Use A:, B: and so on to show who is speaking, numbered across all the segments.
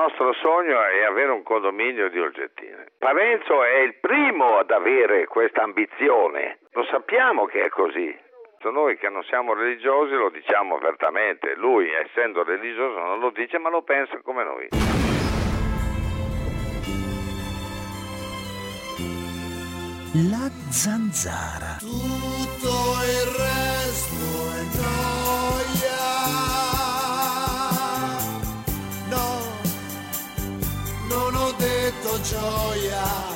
A: nostro sogno è avere un condominio di Olgettine. Parenzo è il primo ad avere questa ambizione, lo sappiamo che è così. Noi che non siamo religiosi lo diciamo apertamente, lui essendo religioso non lo dice ma lo pensa come noi.
B: La zanzara.
C: Tutto il resto è gioia. No, non ho detto gioia.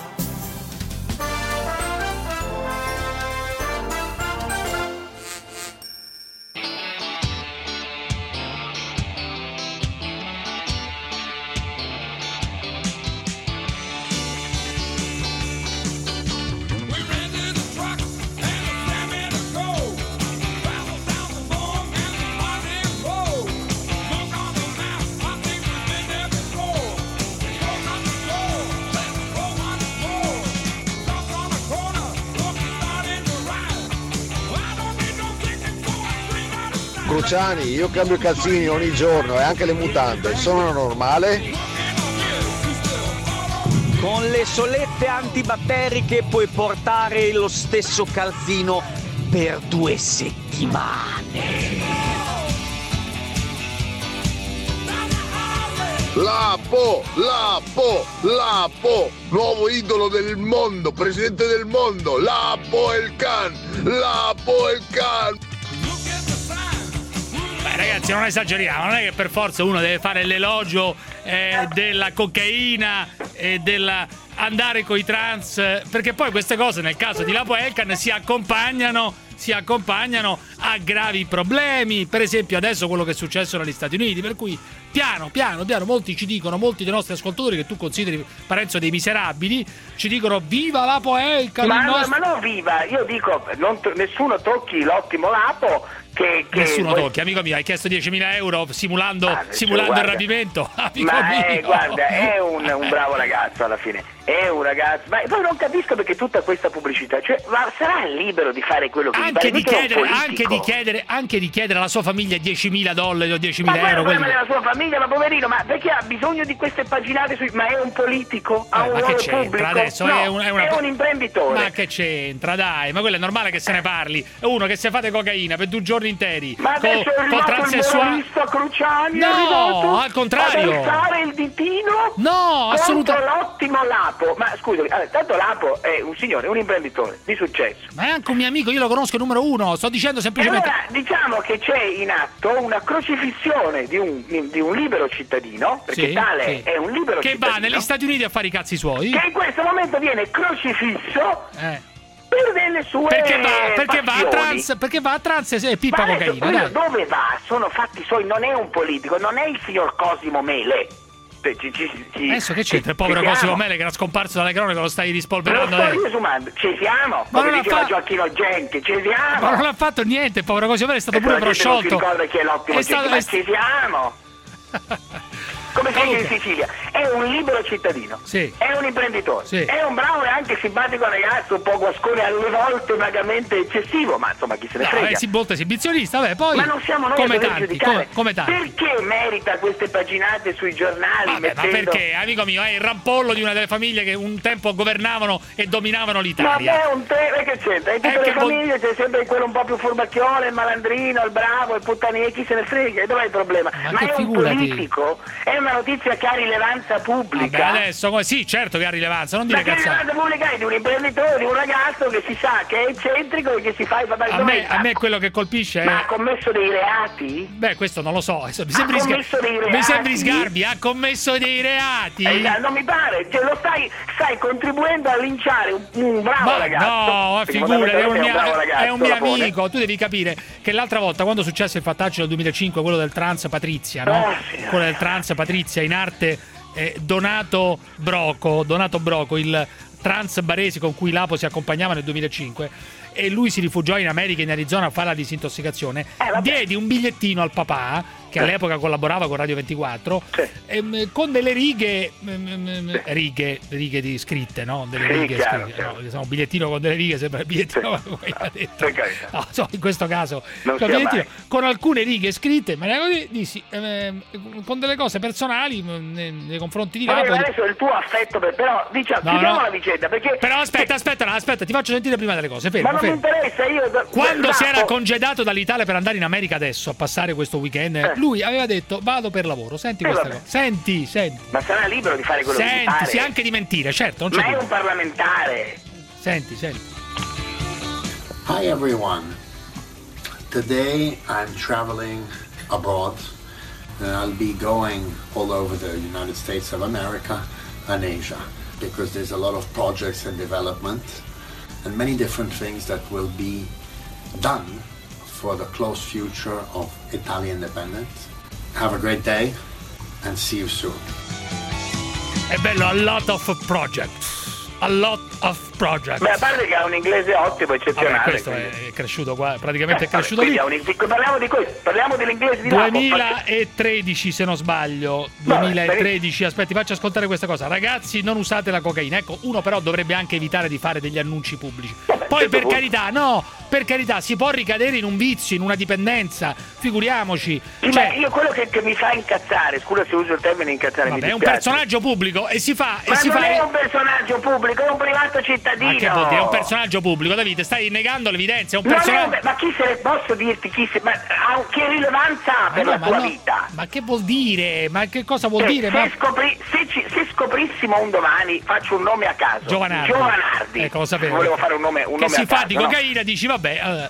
D: Cruciani, io cambio i calzini ogni giorno e anche le mutande, sono normale?
E: Con le solette antibatteriche puoi portare lo stesso calzino per 2 settimane.
D: Lapo, nuovo idolo del mondo, presidente del mondo, Lapo el Can.
F: Beh, ragazzi, non esageriamo, non è che per forza uno deve fare l'elogio della cocaina e della andare coi trans, perché poi queste cose nel caso di Lapo Elkan si accompagnano a gravi problemi, per esempio adesso quello che è successo negli Stati Uniti, per cui piano, molti ci dicono, molti dei nostri ascoltatori che tu consideri Parenzo dei miserabili, ci dicono viva Lapo Elkan.
G: Ma non viva, io dico nessuno tocchi l'ottimo Lapo. Che
F: nessuno tocchi, amico mio, hai chiesto 10.000 euro simulando il rapimento.
G: Guarda, è un bravo ragazzo alla fine, è un ragazzo, ma poi non capisco perché tutta questa pubblicità, cioè, ma sarà libero di fare quello che gli pare,
F: anche di chiedere alla sua famiglia $10.000 o 10.000 euro.
G: Ma della sua famiglia, ma poverino, ma perché ha bisogno di queste paginate ma è un politico? Ha un ruolo pubblico?
F: Adesso
G: no,
F: è
G: un imprenditore.
F: Ma che c'entra, dai, ma quello è normale che se ne parli. È uno che se fate cocaina per 2 giorni interi
G: ma adesso è arrivato il moralista Cruciani,
F: no, al contrario,
G: ad alzare il ditino contro l'ottimo Lapo. Ma scusa, tanto Lapo è un signore, un imprenditore di successo,
F: ma è anche un mio amico, io lo conosco numero 1, sto dicendo semplicemente.
G: Allora diciamo che c'è in atto una crocifissione di un libero cittadino, perché è un libero
F: che
G: cittadino
F: va negli Stati Uniti a fare i cazzi suoi,
G: che in questo momento viene crocifisso per delle sue
F: perché va a trans e pippa cocaina.
G: Dove va? Sono fatti suoi, non è un politico, non è il signor Cosimo Mele.
F: Adesso che c'entra il povero Cosimo Mele che era scomparso dalle cronache, lo stai rispolverando?
G: Lo sto riesumando, ci siamo, come diceva Gioacchino Genchi, ci siamo.
F: Ma non ha fatto niente, il povero Cosimo Mele è stato pure prosciolto.
G: Non si ricorda chi è l'ottimo Genchi, ma ci siamo. Come si dice in Sicilia, è un libero cittadino, è un imprenditore, è un bravo e anche simpatico ragazzo, un po' guascone, alle volte vagamente eccessivo, ma insomma chi se ne frega.
F: Si volta esibizionista, poi.
G: Ma non siamo noi
F: come
G: a
F: tanti,
G: giudicare.
F: come tanti.
G: Perché merita queste paginate sui giornali?
F: Ma perché, amico mio, è il rampollo di una delle famiglie che un tempo governavano e dominavano l'Italia.
G: Ma che c'entra? In tutte le famiglie c'è sempre quello un po' più furbacchione, il malandrino, il bravo, il puttaniere, chi se ne frega? E dov'è il problema? Ma è un politico, è una notizia che ha rilevanza pubblica.
F: Vabbè, adesso sì, certo che ha rilevanza, non dire cazzate.
G: Ma che rilevanza pubblica è di un imprenditore, di un ragazzo che si sa che è eccentrico e che si fa i papà.
F: A me quello che colpisce è.
G: Ma ha commesso dei reati?
F: Beh, questo non lo so. Mi sembri Sgarbi, ha commesso dei reati?
G: Non mi pare, cioè, stai contribuendo a linciare un bravo ragazzo.
F: No, figurati, è un mio amico. Tu devi capire che l'altra volta, quando successe il fattaccio del 2005, quello del trans Patrizia, no? Quello del trans Patrizia, in arte Donato Broco, il trans baresi con cui Lapo si accompagnava nel 2005, e lui si rifugiò in America, in Arizona, a fare la disintossicazione, diedi un bigliettino al papà, che all'epoca collaborava con Radio 24, con delle righe di scritte, no? Delle righe scritte. No, un bigliettino con delle righe sembra il bigliettino, come ha detto. No, in questo caso con alcune righe scritte, ma così dissi, con delle cose personali nei confronti di Lapo.
G: Adesso il tuo affetto, però chiudiamo la vicenda, perché
F: però aspetta, ti faccio sentire prima delle cose.
G: Ma non mi interessa, io
F: quando si era congedato dall'Italia per andare in America adesso a passare questo weekend, lui aveva detto vado per lavoro. Senti questa cosa. Senti.
G: Ma sarà libero di fare quello che ti pare.
F: Sì, anche di mentire, certo.
G: Ma è un parlamentare.
F: Senti.
H: Hi everyone. Today I'm traveling abroad and I'll be going all over the United States of America and Asia because there's a lot of projects and development and many different things that will be done for the close future of Italian independence. Have a great day and see you soon.
F: È bello, a lot of projects.
G: Beh, a parte che ha un inglese ottimo, eccezionale.
F: Vabbè, questo è cresciuto qua, praticamente è cresciuto lì.
G: Parliamo di questo, parliamo dell'inglese di Lapo.
F: 2013 se non sbaglio. 2013, aspetti, faccio ascoltare questa cosa. Ragazzi, non usate la cocaina. Ecco, uno però dovrebbe anche evitare di fare degli annunci pubblici. Poi per carità, si può ricadere in un vizio, in una dipendenza, figuriamoci.
G: Cioè, io quello che mi fa incazzare, scusa se uso il termine incazzare,
F: vabbè, è un personaggio pubblico e si fa.
G: Non è un personaggio pubblico, è un privato cittadino.
F: Ma che vuol dire? È un personaggio pubblico, Davide, stai negando l'evidenza, è un personaggio.
G: Ma chi se ne posso dirti che rilevanza ha per la tua vita?
F: Ma che vuol dire? Ma che cosa vuol dire?
G: Se scoprissimo un domani, faccio un nome a caso.
F: Giovanardi. Ecco, lo sapevo.
G: Volevo fare un nome
F: che si
G: a
F: fa
G: caso,
F: di cocaina, dici vabbè.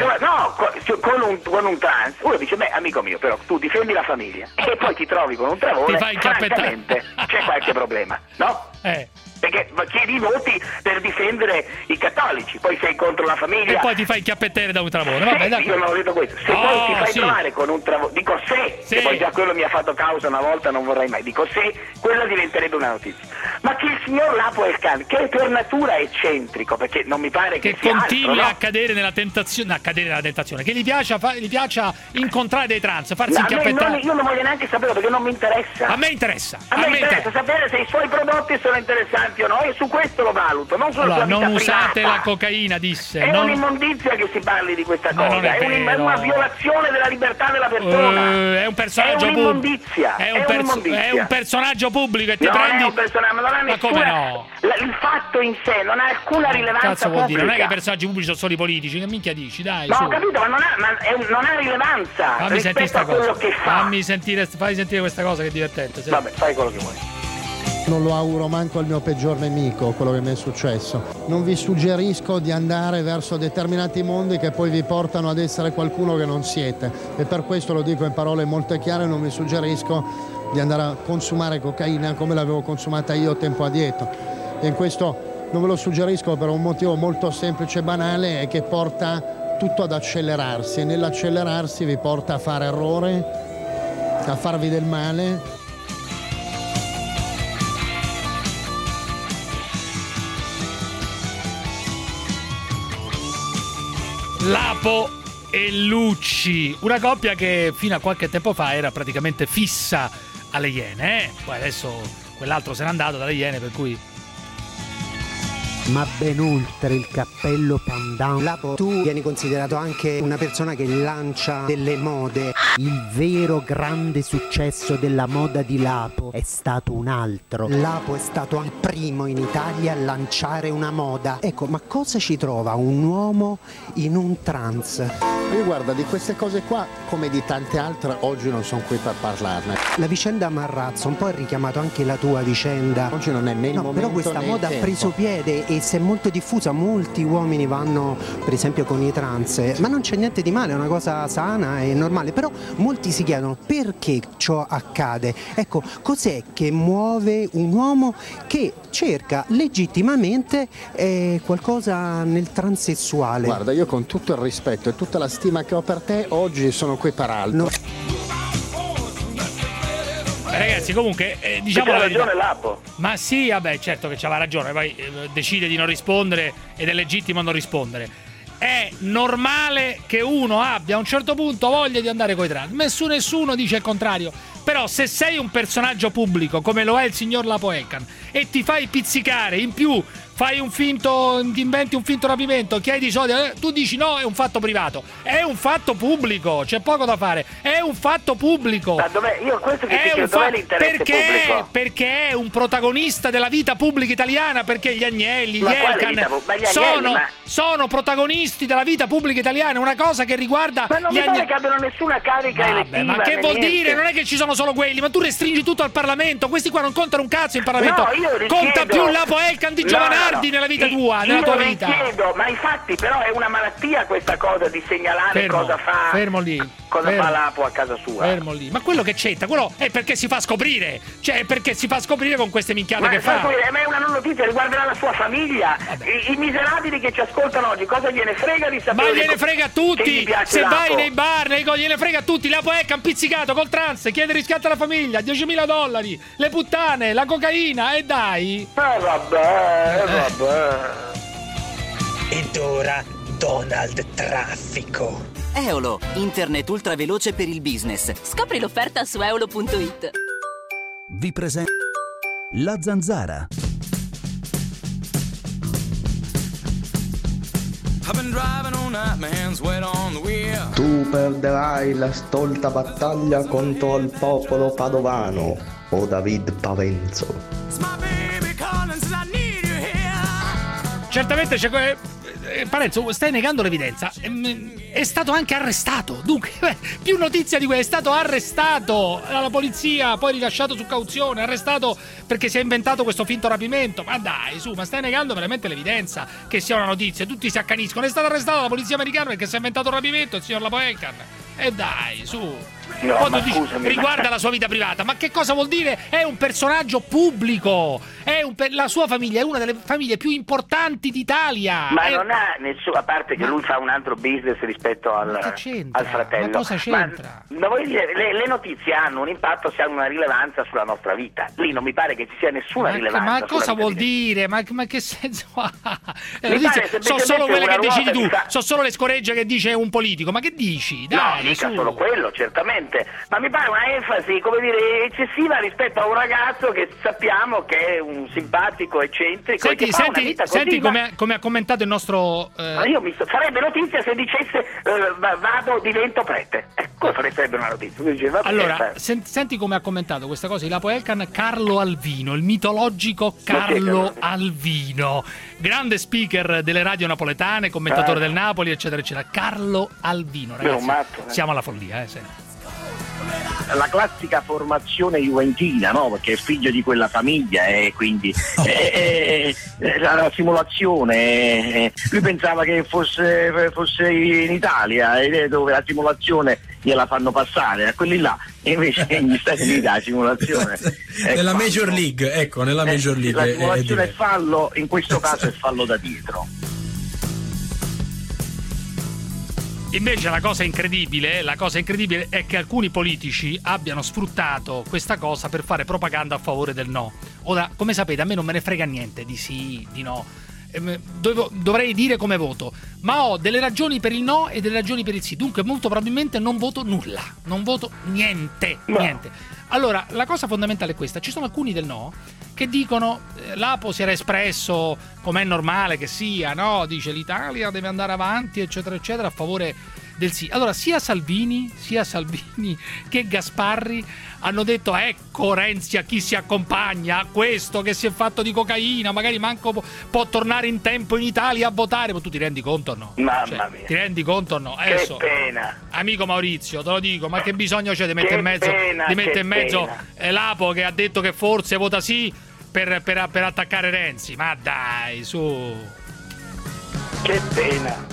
G: Con un trans, uno dice beh, amico mio, però tu difendi la famiglia e poi ti trovi con un travone,
F: ti fai incappare.
G: C'è qualche problema, no? Perché chiedi voti per difendere i cattolici, poi sei contro la famiglia
F: e poi ti fai incappettere da un travone. Vabbè, dai.
G: Io non ho detto questo. Se poi ti fai trovare con un travone, dico che poi già quello mi ha fatto causa una volta, non vorrei mai, dico quella diventerebbe una notizia. Ma che il signor Lapo Elkann, che è per natura eccentrico, perché non mi pare che sia
F: continui
G: altro, no?
F: a cadere nella tentazione, che gli piaccia incontrare dei trans, farsi inchiappettare.
G: Io non voglio neanche saperlo perché non mi interessa.
F: A me interessa
G: sapere se i suoi prodotti sono interessanti o no, e su questo lo valuto, non solo
F: non usate la cocaina, disse.
G: È un'immondizia che si parli di questa cosa, è una violazione della libertà della persona.
F: È un personaggio pubblico. È un personaggio pubblico e ti prendi.
G: È un personaggio, ma come no? Il fatto in sé non ha alcuna rilevanza.
F: Cazzo vuol dire? Non è che i personaggi pubblici sono solo i politici, che minchia dici? Dai,
G: no, ho capito, ma non ha rilevanza.
F: Fammi sentire sta cosa.
G: Che fa.
F: Fai sentire questa cosa che è divertente.
G: Vabbè, fai quello che vuoi.
I: Non lo auguro manco al mio peggior nemico quello che mi è successo. Non vi suggerisco di andare verso determinati mondi che poi vi portano ad essere qualcuno che non siete, e per questo lo dico in parole molto chiare: non vi suggerisco di andare a consumare cocaina come l'avevo consumata io tempo addietro, e in questo non ve lo suggerisco per un motivo molto semplice e banale, è che porta tutto ad accelerarsi, e nell'accelerarsi vi porta a fare errore, a farvi del male.
F: Lapo e Lucci, una coppia che fino a qualche tempo fa era praticamente fissa alle Iene, poi adesso quell'altro se n'è andato dalle Iene, per cui
J: ma ben oltre il cappello pandan. Lapo, tu vieni considerato anche una persona che lancia delle mode. Il vero grande successo della moda di Lapo è stato un altro. Lapo è stato il primo in Italia a lanciare una moda. Ecco, ma cosa ci trova un uomo in un trans?
I: Io guarda, di queste cose qua, come di tante altre, oggi non sono qui per parlarne.
J: La vicenda Marrazzo un po' ha richiamato anche la tua vicenda.
I: Oggi non è né il momento,
J: però questa
I: né
J: moda ha preso piede e si è molto diffusa. Molti uomini vanno per esempio con i trans, ma non c'è niente di male, è una cosa sana e normale. Però molti si chiedono perché ciò accade. Ecco, cos'è che muove un uomo che cerca legittimamente qualcosa nel transessuale?
I: Guarda, io con tutto il rispetto e tutta la stima che ho per te, oggi sono qui per altro.
F: Ragazzi, comunque diciamo la
G: ragione Lapo.
F: Ma sì, vabbè, certo che c'aveva ragione, poi decide di non rispondere ed è legittimo non rispondere. è normale che uno abbia a un certo punto voglia di andare coi trans. Nessuno dice il contrario. Però se sei un personaggio pubblico come lo è il signor Lapo Elkan e ti fai pizzicare, in più fai ti inventi un finto rapimento, chiedi soldi, tu dici no, è un fatto privato. È un fatto pubblico, c'è poco da fare. È un fatto pubblico.
G: Ma io questo che ti chiedo, dov'è l'interesse pubblico?
F: Perché è un protagonista della vita pubblica italiana, perché gli Agnelli, gli Elkan sono protagonisti della vita pubblica italiana, una cosa che riguarda
G: ma non mi pare che abbiano nessuna carica elettiva.
F: Ma che vuol dire? Non è che ci sono solo quelli, ma tu restringi tutto al Parlamento. Questi qua non contano un cazzo in Parlamento.
G: No, io
F: conta più Lapo Elkan di Giovanardi nella vita tua, nella tua vita.
G: Io chiedo, ma infatti però è una malattia questa cosa di segnalare cosa fa.
F: Fermo lì.
G: Cosa fa Lapo a casa sua?
F: Fermo lì. Ma quello che c'entra, quello è perché si fa scoprire. Cioè, è perché si fa scoprire con queste minchiate che fa.
G: Ma è una notizia, riguarderà la sua famiglia. I miserabili che ci ascoltano oggi, cosa gliene frega di sapere?
F: Ma gliene frega a tutti. Se vai nei bar, gliene frega a tutti. Lapo Elkan pizzicato col trans, chiede riscatto alla famiglia, $10.000, le puttane, la cocaina, e dai.
G: Vabbè.
K: Ed ora Donald Traffico.
L: Eolo, internet ultra veloce per il business.
M: Scopri l'offerta su eolo.it.
B: Vi presento La Zanzara.
N: Tu perderai la stolta battaglia contro il popolo padovano, o David Pavenzo.
F: Certamente c'è Parenzo, stai negando l'evidenza. È stato anche arrestato. Dunque, più notizia di questo. È stato arrestato dalla polizia, poi rilasciato su cauzione. Arrestato perché si è inventato questo finto rapimento. Ma dai, su, ma stai negando veramente l'evidenza che sia una notizia. Tutti si accaniscono. È stato arrestato dalla polizia americana perché si è inventato il rapimento il signor Lapo Elkan. E dai, su.
G: No,
F: quando dici, riguarda la sua vita privata, ma che cosa vuol dire? È un personaggio pubblico, la sua famiglia è una delle famiglie più importanti d'Italia.
G: Ma non ha nessuna, a parte che lui fa un altro business rispetto al fratello.
F: Ma cosa c'entra?
G: Ma voglio dire, le notizie hanno un impatto, se hanno una rilevanza sulla nostra vita. Lì non mi pare che ci sia nessuna rilevanza.
F: Ma cosa vuol dire? Ma che senso ha? So solo quelle che decidi tu, so solo le scoregge che dice un politico. Ma che dici? Dai,
G: no, mica solo quello, certamente. Ma mi pare una enfasi, come dire, eccessiva rispetto a un ragazzo che sappiamo che è un simpatico, eccentrico.
F: Senti come ha commentato il nostro.
G: Ma io farebbe notizia se dicesse divento prete. Quello sarebbe una notizia.
F: Allora, senti come ha commentato questa cosa il Lapo Elkan Carlo Alvino, il mitologico Carlo Alvino, grande speaker delle radio napoletane, commentatore del Napoli, eccetera, eccetera. Carlo Alvino, ragazzi. Siamo alla follia, senti.
O: La classica formazione juventina, no? Perché è figlio di quella famiglia e quindi la simulazione. Lui pensava che fosse in Italia, dove la simulazione gliela fanno passare a quelli là, e invece negli Stati Uniti la simulazione
P: nella Major League, ecco, nella Major League
O: la simulazione è fallo, in questo caso è fallo da dietro.
F: Invece la cosa incredibile è che alcuni politici abbiano sfruttato questa cosa per fare propaganda a favore del no. Ora, come sapete, a me non me ne frega niente di sì, di no. Dovrei dire come voto, ma ho delle ragioni per il no e delle ragioni per il sì. Dunque molto probabilmente non voto nulla, non voto niente. Allora, la cosa fondamentale è questa: ci sono alcuni del no che dicono Lapo si era espresso come è normale che sia, no? Dice l'Italia deve andare avanti, eccetera eccetera, a favore del sì. Allora sia Salvini che Gasparri hanno detto ecco Renzi a chi si accompagna, a questo che si è fatto di cocaina, magari manco può tornare in tempo in Italia a votare. Ma tu ti rendi conto o no?
G: Mamma mia.
F: Ti rendi conto o no? Adesso,
G: che pena.
F: Amico Maurizio, te lo dico, ma che bisogno c'è di mettere in mezzo Lapo che ha detto che forse vota sì per attaccare Renzi? Ma dai, su.
G: Che pena.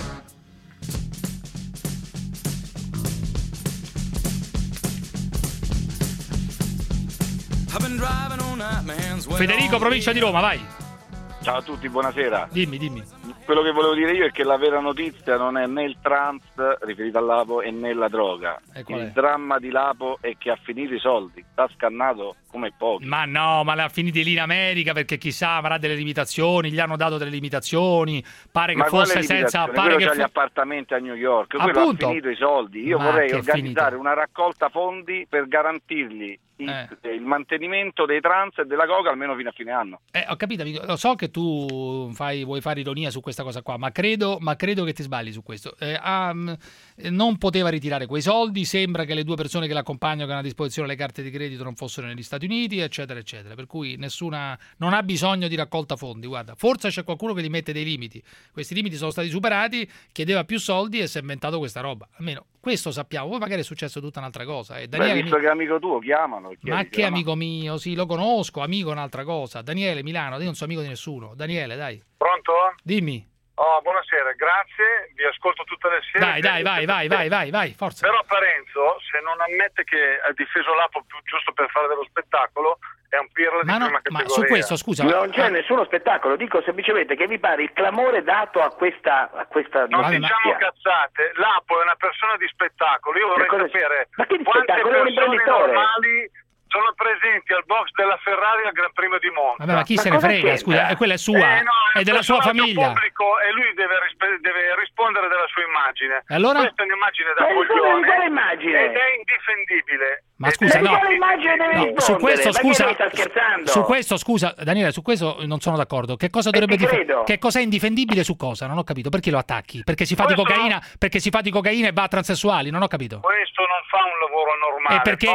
F: Federico, provincia di Roma, vai.
Q: Ciao a tutti, buonasera.
F: Dimmi.
Q: quello che volevo dire io è che la vera notizia non è né il trans riferito al Lapo e né la droga. Il dramma di Lapo è che ha finito i soldi, sta scannato come pochi.
F: Ma no, ma l'ha finiti lì in America perché chissà avrà delle limitazioni, gli hanno dato delle limitazioni, pare che fosse senza...
Q: Pare che gli appartamenti a New York, quello ha finito i soldi. Io vorrei organizzare una raccolta fondi per garantirgli il mantenimento dei trans e della coca almeno fino a fine anno.
F: Ho capito, amico. Lo so che tu vuoi fare ironia su questa cosa qua, ma credo che ti sbagli su questo. Non poteva ritirare quei soldi, sembra che le 2 persone che l'accompagnano, che hanno a disposizione le carte di credito, non fossero negli Stati Uniti, eccetera eccetera, per cui non ha bisogno di raccolta fondi. Guarda, forse c'è qualcuno che gli mette dei limiti, questi limiti sono stati superati, chiedeva più soldi e si è inventato questa roba, almeno questo sappiamo. Poi magari è successo tutta un'altra cosa.
Q: Daniele, visto che è amico tuo, chiamano.
F: Ma che amico mio? Sì, lo conosco, amico è un'altra cosa. Daniele, Milano, io non sono amico di nessuno. Daniele, dai.
R: Pronto?
F: Dimmi.
R: Oh, buonasera, grazie, vi ascolto tutte le sere.
F: Vai, forza.
R: Però Parenzo, se non ammette che ha difeso Lapo giusto per fare dello spettacolo, è un pirla di prima categoria.
F: Ma su questo, scusa.
G: Non c'è nessuno spettacolo, dico semplicemente che mi pare il clamore dato a questa
R: non diciamo cazzate, Lapo è una persona di spettacolo, io vorrei sapere
G: ma che di
R: quante
G: spettacolo? È un
R: persone
G: imprenditore.
R: normali sono presenti al box della Ferrari al Gran Premio di Monza.
F: Vabbè, ma chi se ne frega, scusa, quella è sua, è della sua famiglia.
R: Pubblico, e lui deve rispondere della sua immagine.
F: E allora?
R: Questa è un'immagine da coglione
G: immagine?
R: ed è indifendibile.
F: Ma scusa, no, su questo scusa,
G: sta scherzando?
F: Su questo scusa, Daniele, su questo non sono d'accordo. Che cosa dovrebbe difendere? Che cosa è indifendibile su cosa? Non ho capito. Perché lo attacchi? Perché si fa di cocaina? Perché si fa di cocaina e va a transessuali? Non ho capito.
R: Questo non fa un lavoro normale.
F: E perché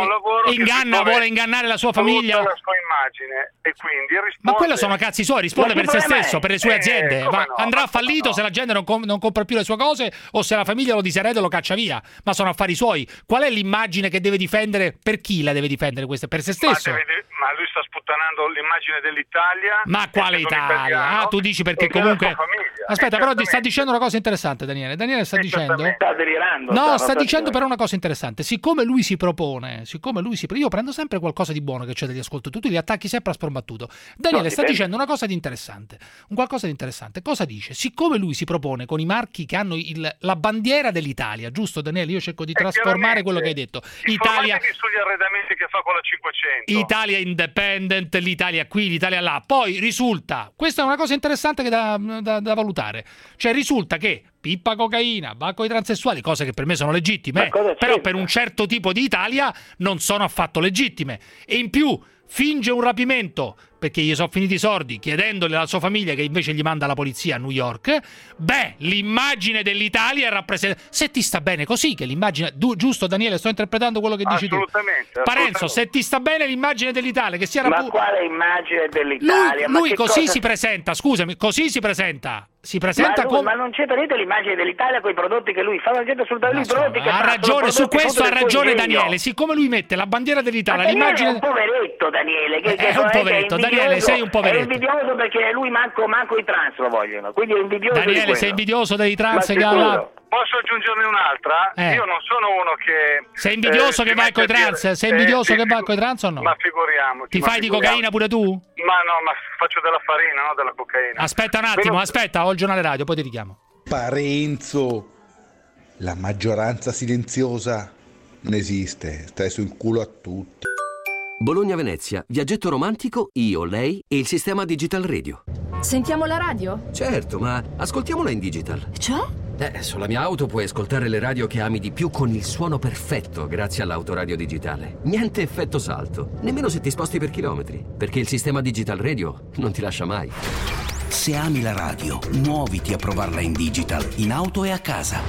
F: vuole ingannare la sua famiglia?
R: La sua immagine e quindi risponde.
F: Ma quello sono cazzi suoi, risponde per se stesso, per le sue aziende. Andrà fallito se la gente non compra più le sue cose o se la famiglia lo disereda e lo caccia via. Ma sono affari suoi. Qual è l'immagine che deve difendere? Per chi la deve difendere questa? Per se stesso?
R: Ma lui sta sputtanando l'immagine dell'Italia.
F: Ma quale Italia? Tu dici perché comunque... Aspetta, però ti sta dicendo una cosa interessante, Daniele. Daniele sta dicendo...
G: Sta delirando.
F: No, sta dicendo però una cosa interessante. Siccome lui si propone, io prendo sempre qualcosa di buono che c'è dagli ascoltatori, tu li attacchi sempre a sprombattuto. Daniele sta dicendo una cosa di interessante. Un qualcosa di interessante. Cosa dice? Siccome lui si propone con i marchi che hanno la bandiera dell'Italia, giusto Daniele? Io cerco di trasformare quello che hai detto. Italia
R: sugli arredamenti che fa con la 500.
F: Italia independent, l'Italia qui, l'Italia là. Poi risulta, questa è una cosa interessante che da valutare. Cioè risulta che pippa cocaina, va con i transessuali, cose che per me sono legittime, però per un certo tipo di Italia non sono affatto legittime. E in più finge un rapimento perché gli sono finiti i soldi, chiedendole alla sua famiglia che invece gli manda la polizia a New York. Beh, l'immagine dell'Italia è rappresentata. Se ti sta bene così, che l'immagine... giusto Daniele, sto interpretando quello che dici tu.
R: Assolutamente.
F: Parenzo, se ti sta bene l'immagine dell'Italia, che sia...
G: Ma quale immagine dell'Italia?
F: Lui così si presenta, scusami, così si presenta. Si presenta
G: ma non c'entra niente l'immagine dell'Italia con i prodotti che lui fa, non c'entra assolutamente i prodotti che
F: ha ragione, su questo ha ragione Daniele. Siccome lui mette la bandiera dell'Italia, l'immagine...
G: è un poveretto Daniele,
F: è un poveretto, Daniele, sei un poveretto.
G: È invidioso perché lui manco i trans lo vogliono, quindi è invidioso.
F: Daniele, sei invidioso dei trans che
R: Posso aggiungerne un'altra? Io non sono uno che...
F: Sei invidioso che vai coi trans? Sei invidioso che vai coi trans o no?
R: Ma figuriamoci.
F: Ti fai di cocaina pure tu?
R: Ma no, ma faccio della farina, no della cocaina.
F: Aspetta un attimo, ho il giornale radio, poi ti richiamo.
S: Parenzo, la maggioranza silenziosa non esiste, stai sul culo a tutti.
T: Bologna-Venezia, viaggetto romantico, io, lei e il sistema Digital Radio.
U: Sentiamo la radio?
T: Certo, ma ascoltiamola in digital.
U: Cioè?
T: Sulla mia auto puoi ascoltare le radio che ami di più con il suono perfetto grazie all'autoradio digitale. Niente effetto salto, nemmeno se ti sposti per chilometri, perché il sistema Digital Radio non ti lascia mai.
B: Se ami la radio, muoviti a provarla in digital, in auto e a casa.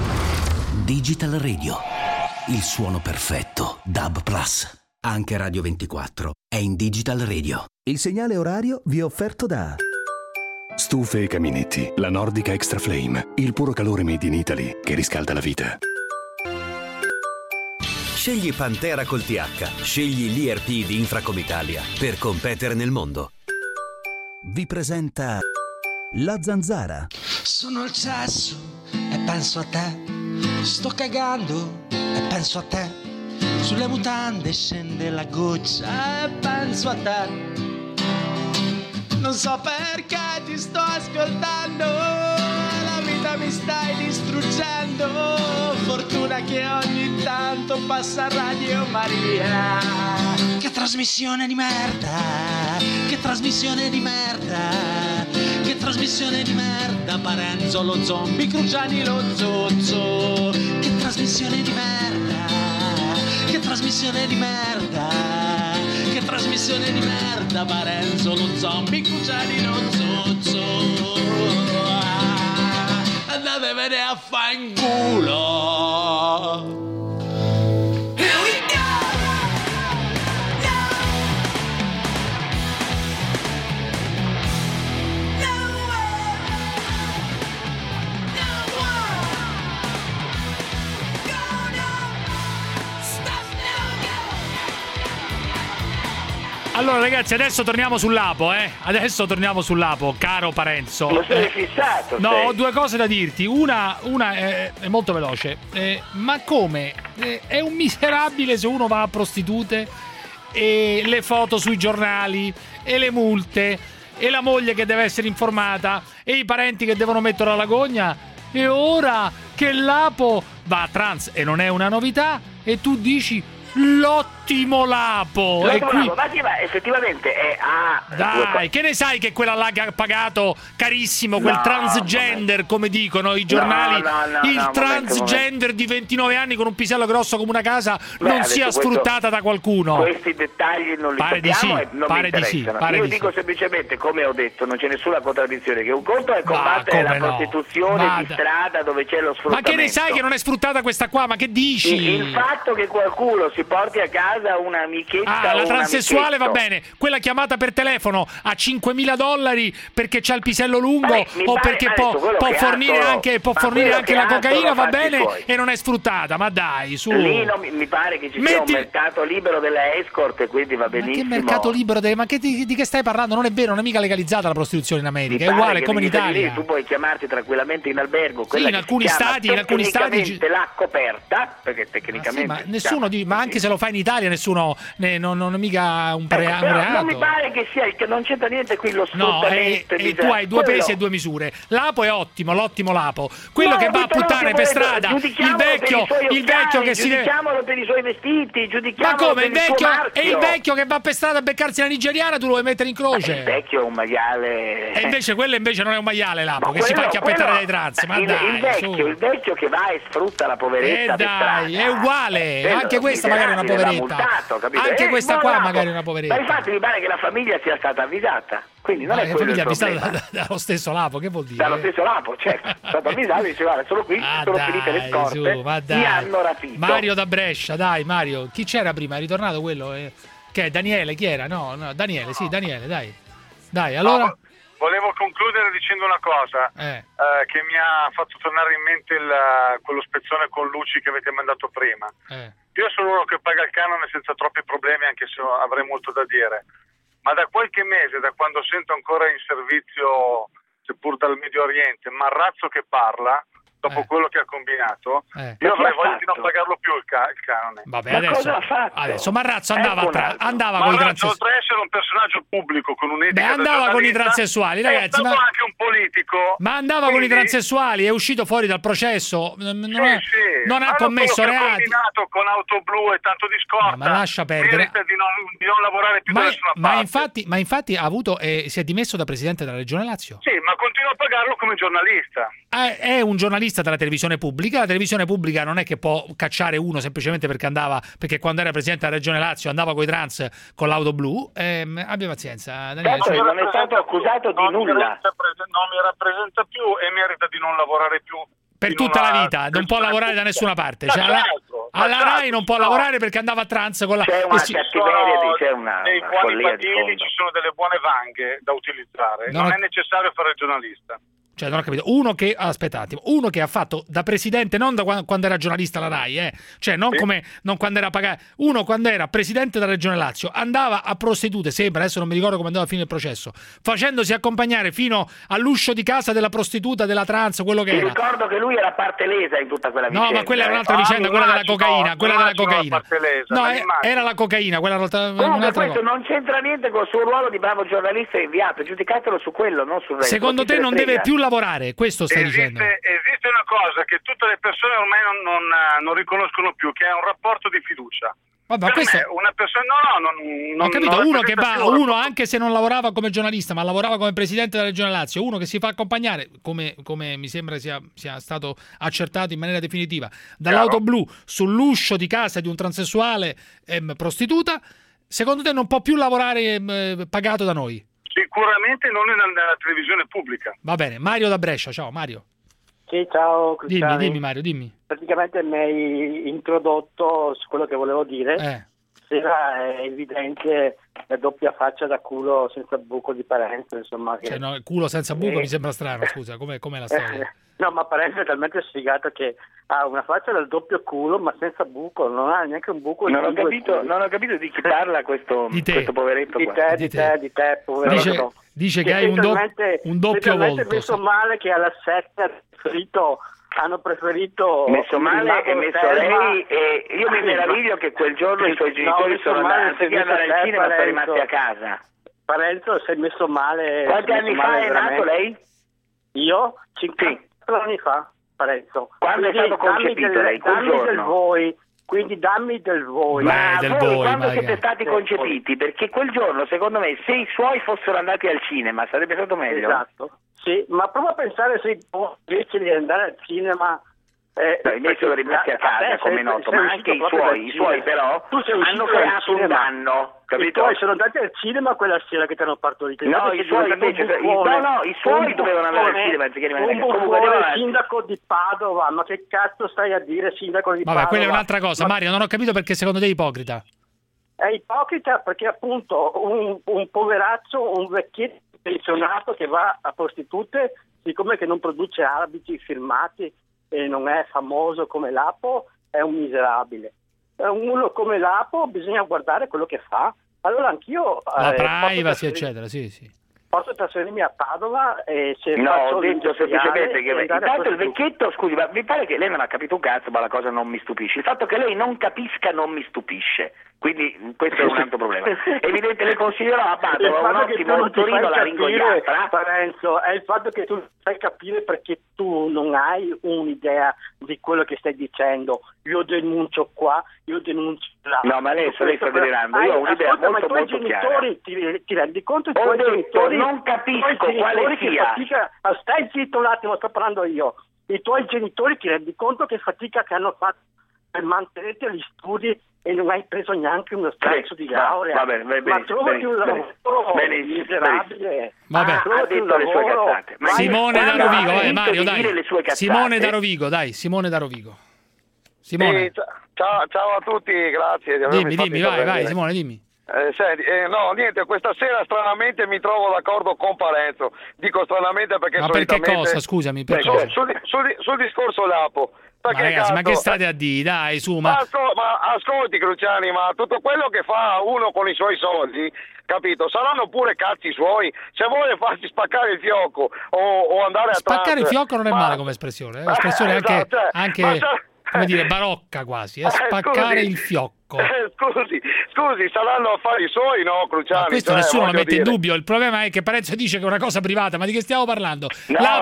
B: Digital Radio, il suono perfetto. DAB+. Anche Radio 24 è in Digital Radio.
V: Il segnale orario vi è offerto da...
W: Stufe e caminetti, la Nordica Extra Flame, il puro calore made in Italy che riscalda la vita.
B: Scegli Pantera col TH, scegli l'IRP di Infracomitalia per competere nel mondo. Vi presenta La Zanzara.
C: Sono al cesso e penso a te, sto cagando e penso a te, sulle mutande scende la goccia e penso a te. Non so perché ti sto ascoltando, mi stai distruggendo. Fortuna che ogni tanto passa Radio Maria. Che trasmissione di merda, che trasmissione di merda, che trasmissione di merda. Parenzo lo zombie, Cruciani lo zozzo. Che trasmissione di merda, che trasmissione di merda, che trasmissione di merda. Parenzo lo zombie, Cruciani lo zozzo. Andatevene a fanculo.
F: Allora ragazzi, adesso torniamo sull'Apo, Adesso torniamo sull'Apo, caro Parenzo.
G: Lo sei fissato?
F: No, ho due cose da dirti. Una è molto veloce. Ma come? È un miserabile se uno va a prostitute e le foto sui giornali e le multe e la moglie che deve essere informata e i parenti che devono mettere alla gogna. E ora che l'Apo va a trans e non è una novità e tu dici l'ottimo Lapo.
G: Lapo, ma effettivamente è
F: dai, che ne sai che quella là che ha pagato carissimo, quel transgender, come dicono i giornali, il transgender di 29 anni con un pisello grosso come una casa, non sia sfruttata da qualcuno.
G: Questi dettagli non li sappiamo e non mi interessano. Io dico semplicemente, come ho detto, non c'è nessuna contraddizione, che un conto è combattere la prostituzione di strada dove c'è lo sfruttamento.
F: Ma che ne sai che non è sfruttata questa qua? Ma che dici?
G: Il fatto che qualcuno si porti a casa un'amichetta
F: la transessuale va bene, quella chiamata per telefono a $5.000 perché c'ha il pisello lungo o perché può fornire anche la cocaina, va bene, e non è sfruttata. Ma dai, su.
G: Lì mi pare che ci sia un mercato libero della escort, quindi va benissimo.
F: Ma che mercato libero ma di che stai parlando? Non è vero, non è mica legalizzata la prostituzione in America, è uguale come in Italia.
G: Tu puoi chiamarti tranquillamente in albergo,
F: sì, in alcuni stati
G: la coperta, perché tecnicamente
F: ma nessuno ma anche se lo fa in Italia nessuno non è mica un reato.
G: Non mi pare che non c'entra niente qui lo sfruttamento.
F: E tu hai due pesi e due misure. L'Apo è ottimo, l'ottimo Lapo. Quello che va a puttane per strada, il vecchio che si
G: giudichiamolo per i suoi vestiti,
F: ma come il vecchio che va per strada a beccarsi la nigeriana tu lo vuoi mettere in croce?
G: Il vecchio è un maiale.
F: E invece quello non è un maiale, Lapo, che si fa chiappettare dai trans. Ma
G: il vecchio che va e sfrutta la poveretta per strada.
F: È uguale, anche questa magari è una poveretta. Anche questa qua magari è una poveretta.
G: Ma infatti mi pare che la famiglia sia stata avvisata. Quindi non è quello il problema.
F: Dallo stesso Lapo, che vuol dire?
G: Dallo stesso Lapo, certo. È stato avvisato e dice guarda, sono qui, sono finite le scorte, mi hanno rapito.
F: Mario da Brescia, dai Mario. Chi c'era prima? È ritornato quello? Che è Daniele? Chi era? No, Daniele, sì, Daniele, dai. Dai, allora...
R: No, volevo concludere dicendo una cosa che mi ha fatto tornare in mente quello spezzone con luci che avete mandato prima. Io sono uno che paga il canone senza troppi problemi, anche se avrei molto da dire. Ma da qualche mese, da quando sento ancora in servizio, seppur dal Medio Oriente, Marrazzo che parla, dopo quello che ha combinato, io avrei voglia di non pagarlo più il canone.
F: Vabbè, adesso Marrazzo andava con i transessuali.
R: Oltre a essere un personaggio pubblico con un'etica,
F: andava con i transessuali, ragazzi.
R: Ma anche un politico.
F: Ma andava con i transessuali, è uscito fuori dal processo. Non ha commesso reati.
R: Ha con auto blu e tanto di scorta.
F: Ma lascia perdere.
R: Merita di non lavorare più da nessuna parte.
F: Ma infatti ha avuto si è dimesso da presidente della Regione Lazio.
R: Sì, ma continua a pagarlo come giornalista.
F: È un giornalista della televisione pubblica. La televisione pubblica non è che può cacciare uno semplicemente perché quando era presidente della Regione Lazio andava coi trans con l'auto blu. Abbia pazienza, Daniele.
G: Non è stato accusato di nulla.
R: Non mi rappresenta più e merita di non lavorare più
F: per tutta la vita, non può lavorare da nessuna parte. Alla Rai non può lavorare perché andava a trans con la...
G: C'è una cattiveria, c'è una follia di fondo.
R: Ci sono delle buone vanghe da utilizzare, non è necessario fare il giornalista.
F: Cioè, non ho capito. Uno che ha fatto da presidente, non da quando era giornalista la Rai, cioè non quando era pagato. Uno quando era presidente della Regione Lazio andava a prostitute, sembra, adesso non mi ricordo come andava a fine il processo, facendosi accompagnare fino all'uscio di casa della prostituta, della trans, quello che era.
G: Mi ricordo che lui era parte lesa in tutta quella vicenda.
F: No, ma quella era un'altra vicenda, quella della cocaina. No, era la cocaina, quella
G: un'altra questo non c'entra niente con il suo ruolo di bravo giornalista e inviato. Giudicatelo su quello, non sul resto.
F: Secondo te non deve più lavorare lavorare, questo stai dicendo.
R: Esiste una cosa che tutte le persone ormai non riconoscono più, che è un rapporto di fiducia.
F: Vabbè, questo...
R: una persona non
F: ho capito, uno anche se non lavorava come giornalista, ma lavorava come presidente della Regione Lazio, uno che si fa accompagnare, come mi sembra sia stato accertato in maniera definitiva, dall'auto blu sull'uscio di casa di un transessuale prostituta, secondo te non può più lavorare pagato da noi?
R: Sicuramente non nella televisione pubblica.
F: Va bene, Mario da Brescia, ciao Mario.
A: Sì, ciao Cruciani.
F: Dimmi Mario, dimmi.
A: Praticamente mi hai introdotto su quello che volevo dire. Era evidente la doppia faccia da culo senza buco di Parenzo, insomma. Che...
F: Cioè, no, culo senza buco mi sembra strano, scusa, com'è la storia?
A: No, ma Parenzo è talmente sfigato che ha una faccia del doppio culo ma senza buco, non ha neanche un buco.
O: Non ho capito di chi parla questo poveretto qua.
A: Di te, poveretto.
F: Dice che hai un doppio volto.
A: È messo male che alla setta hanno preferito
O: messo male e messo lei, e io mi meraviglio che quel giorno i suoi genitori sono andati al cinema e sono rimasti a casa.
A: Parenzo si è messo male.
O: Quanti anni fa è nato lei?
A: Io? 50 anni fa, Parenzo.
O: Quando è stato concepito lei? Quel giorno?
A: Quindi dammi del voi.
O: Ma quando siete stati concepiti? Perché quel giorno, secondo me, se i suoi fossero andati al cinema sarebbe stato meglio.
A: Esatto. Sì, ma prova a pensare se invece di andare al cinema...
O: invece sono rimasti a casa, come noto, ma anche i suoi però hanno creato un danno, capito?
A: Poi sono andati al cinema quella sera che ti hanno partorito.
O: No, i suoi invece, i suoi dovevano andare al cinema anziché rimanere
A: il sindaco di Padova, ma che cazzo stai a dire sindaco di Padova?
F: Vabbè, quella è un'altra cosa, Mario, non ho capito perché secondo te è ipocrita.
A: È ipocrita perché appunto un poveraccio, un vecchietto pensionato che va a prostitute, siccome che non produce abiti firmati e non è famoso come Lapo, è un miserabile. Uno come Lapo bisogna guardare quello che fa. Allora anch'io
F: la privacy eccetera, sì.
A: Posso trasferirmi a Padova e se
O: ho detto semplicemente che intanto il vecchietto, scusi, ma mi pare che lei non ha capito un cazzo, ma la cosa non mi stupisce. Il fatto che lei non capisca non mi stupisce. Quindi questo è un altro problema. Evidente, le consiglierò a Padova un ottimo Torino la Ringoiatra.
A: Parenzo, è il fatto che tu fai capire perché tu non hai un'idea di quello che stai dicendo. Io denuncio qua, io denuncio là.
O: No, ma lei sta delirando. Io ho un'idea molto chiara.
A: Ti rendi conto?
O: Ho detto, non capisco quale sia.
A: Stai zitto un attimo, sto parlando io. I tuoi genitori ti rendi conto che fatica che hanno fatto per mantenere gli studi e non hai preso neanche uno strazio di laurea.
O: Va bene,
A: ma trovati un lavoro miserabile.
F: Vabbè,
O: ha detto le sue cazzate.
F: Simone da Rovigo, Mario, dai. Simone da Rovigo. Simone.
D: Ciao a tutti, grazie.
F: Dimmi, vai, Simone, dimmi.
D: Senti, no, niente, questa sera stranamente mi trovo d'accordo con Parenzo. Dico stranamente perché
F: solitamente... Ma perché cosa? Scusami, per cosa?
D: Sul discorso Lapo.
F: Ma ragazzi, ma che state a dire? Dai, su, ma
D: ascolti Cruciani, ma tutto quello che fa uno con i suoi soldi, capito? Saranno pure cazzi suoi. Se vuole farsi spaccare il fiocco o andare a
F: spaccare il fiocco non è male come espressione, è un'espressione anche come dire, barocca quasi, spaccare il fiocco.
D: Scusi, saranno affari suoi, no, Cruciani?
F: Ma questo nessuno lo mette in dubbio. Il problema è che Parenzo dice che è una cosa privata, ma di che stiamo parlando?
D: No,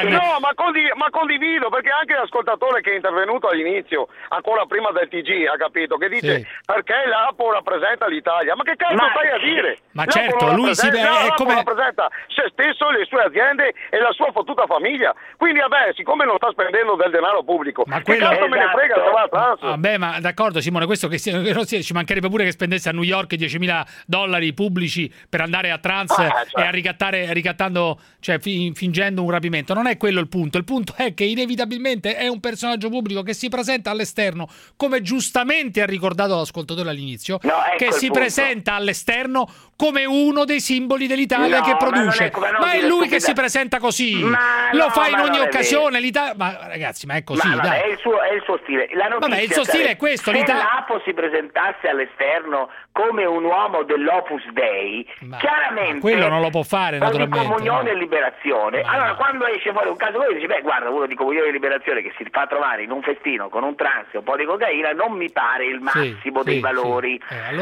D: ma condivido, perché anche l'ascoltatore che è intervenuto all'inizio, ancora prima del TG, ha capito, che dice perché l'Apo rappresenta l'Italia. Ma che cazzo stai a dire?
F: Ma certo, lui
D: rappresenta se stesso, le sue aziende e la sua fottuta famiglia. Quindi, siccome non sta spendendo del denaro pubblico, che cazzo me ne frega se va a trans?
F: Vabbè, ma d'accordo, Simone, questo che ci mancherebbe pure che spendesse a New York $10.000 pubblici per andare a trans e ricattando, cioè fingendo un rapimento. Non è quello il punto. Il punto è che inevitabilmente è un personaggio pubblico che si presenta all'esterno, come giustamente ha ricordato l'ascoltatore all'inizio, che si presenta all'esterno come uno dei simboli dell'Italia che produce. Ma è lui che si presenta così. Lo fa in ogni occasione. Ma ragazzi, ma è così.
O: È il suo stile. La notizia,
F: il suo stile è questo.
O: Se l'Apo si presentasse all'esterno come un uomo dell'Opus Dei, chiaramente
F: quello non lo può fare, naturalmente.
O: Comunione e liberazione. Allora, quando esce fuori un caso così, dice, guarda, uno di comunione e liberazione che si fa trovare in un festino con un trans e un po' di cocaina non mi pare il massimo dei valori.
F: Allora?
O: Ma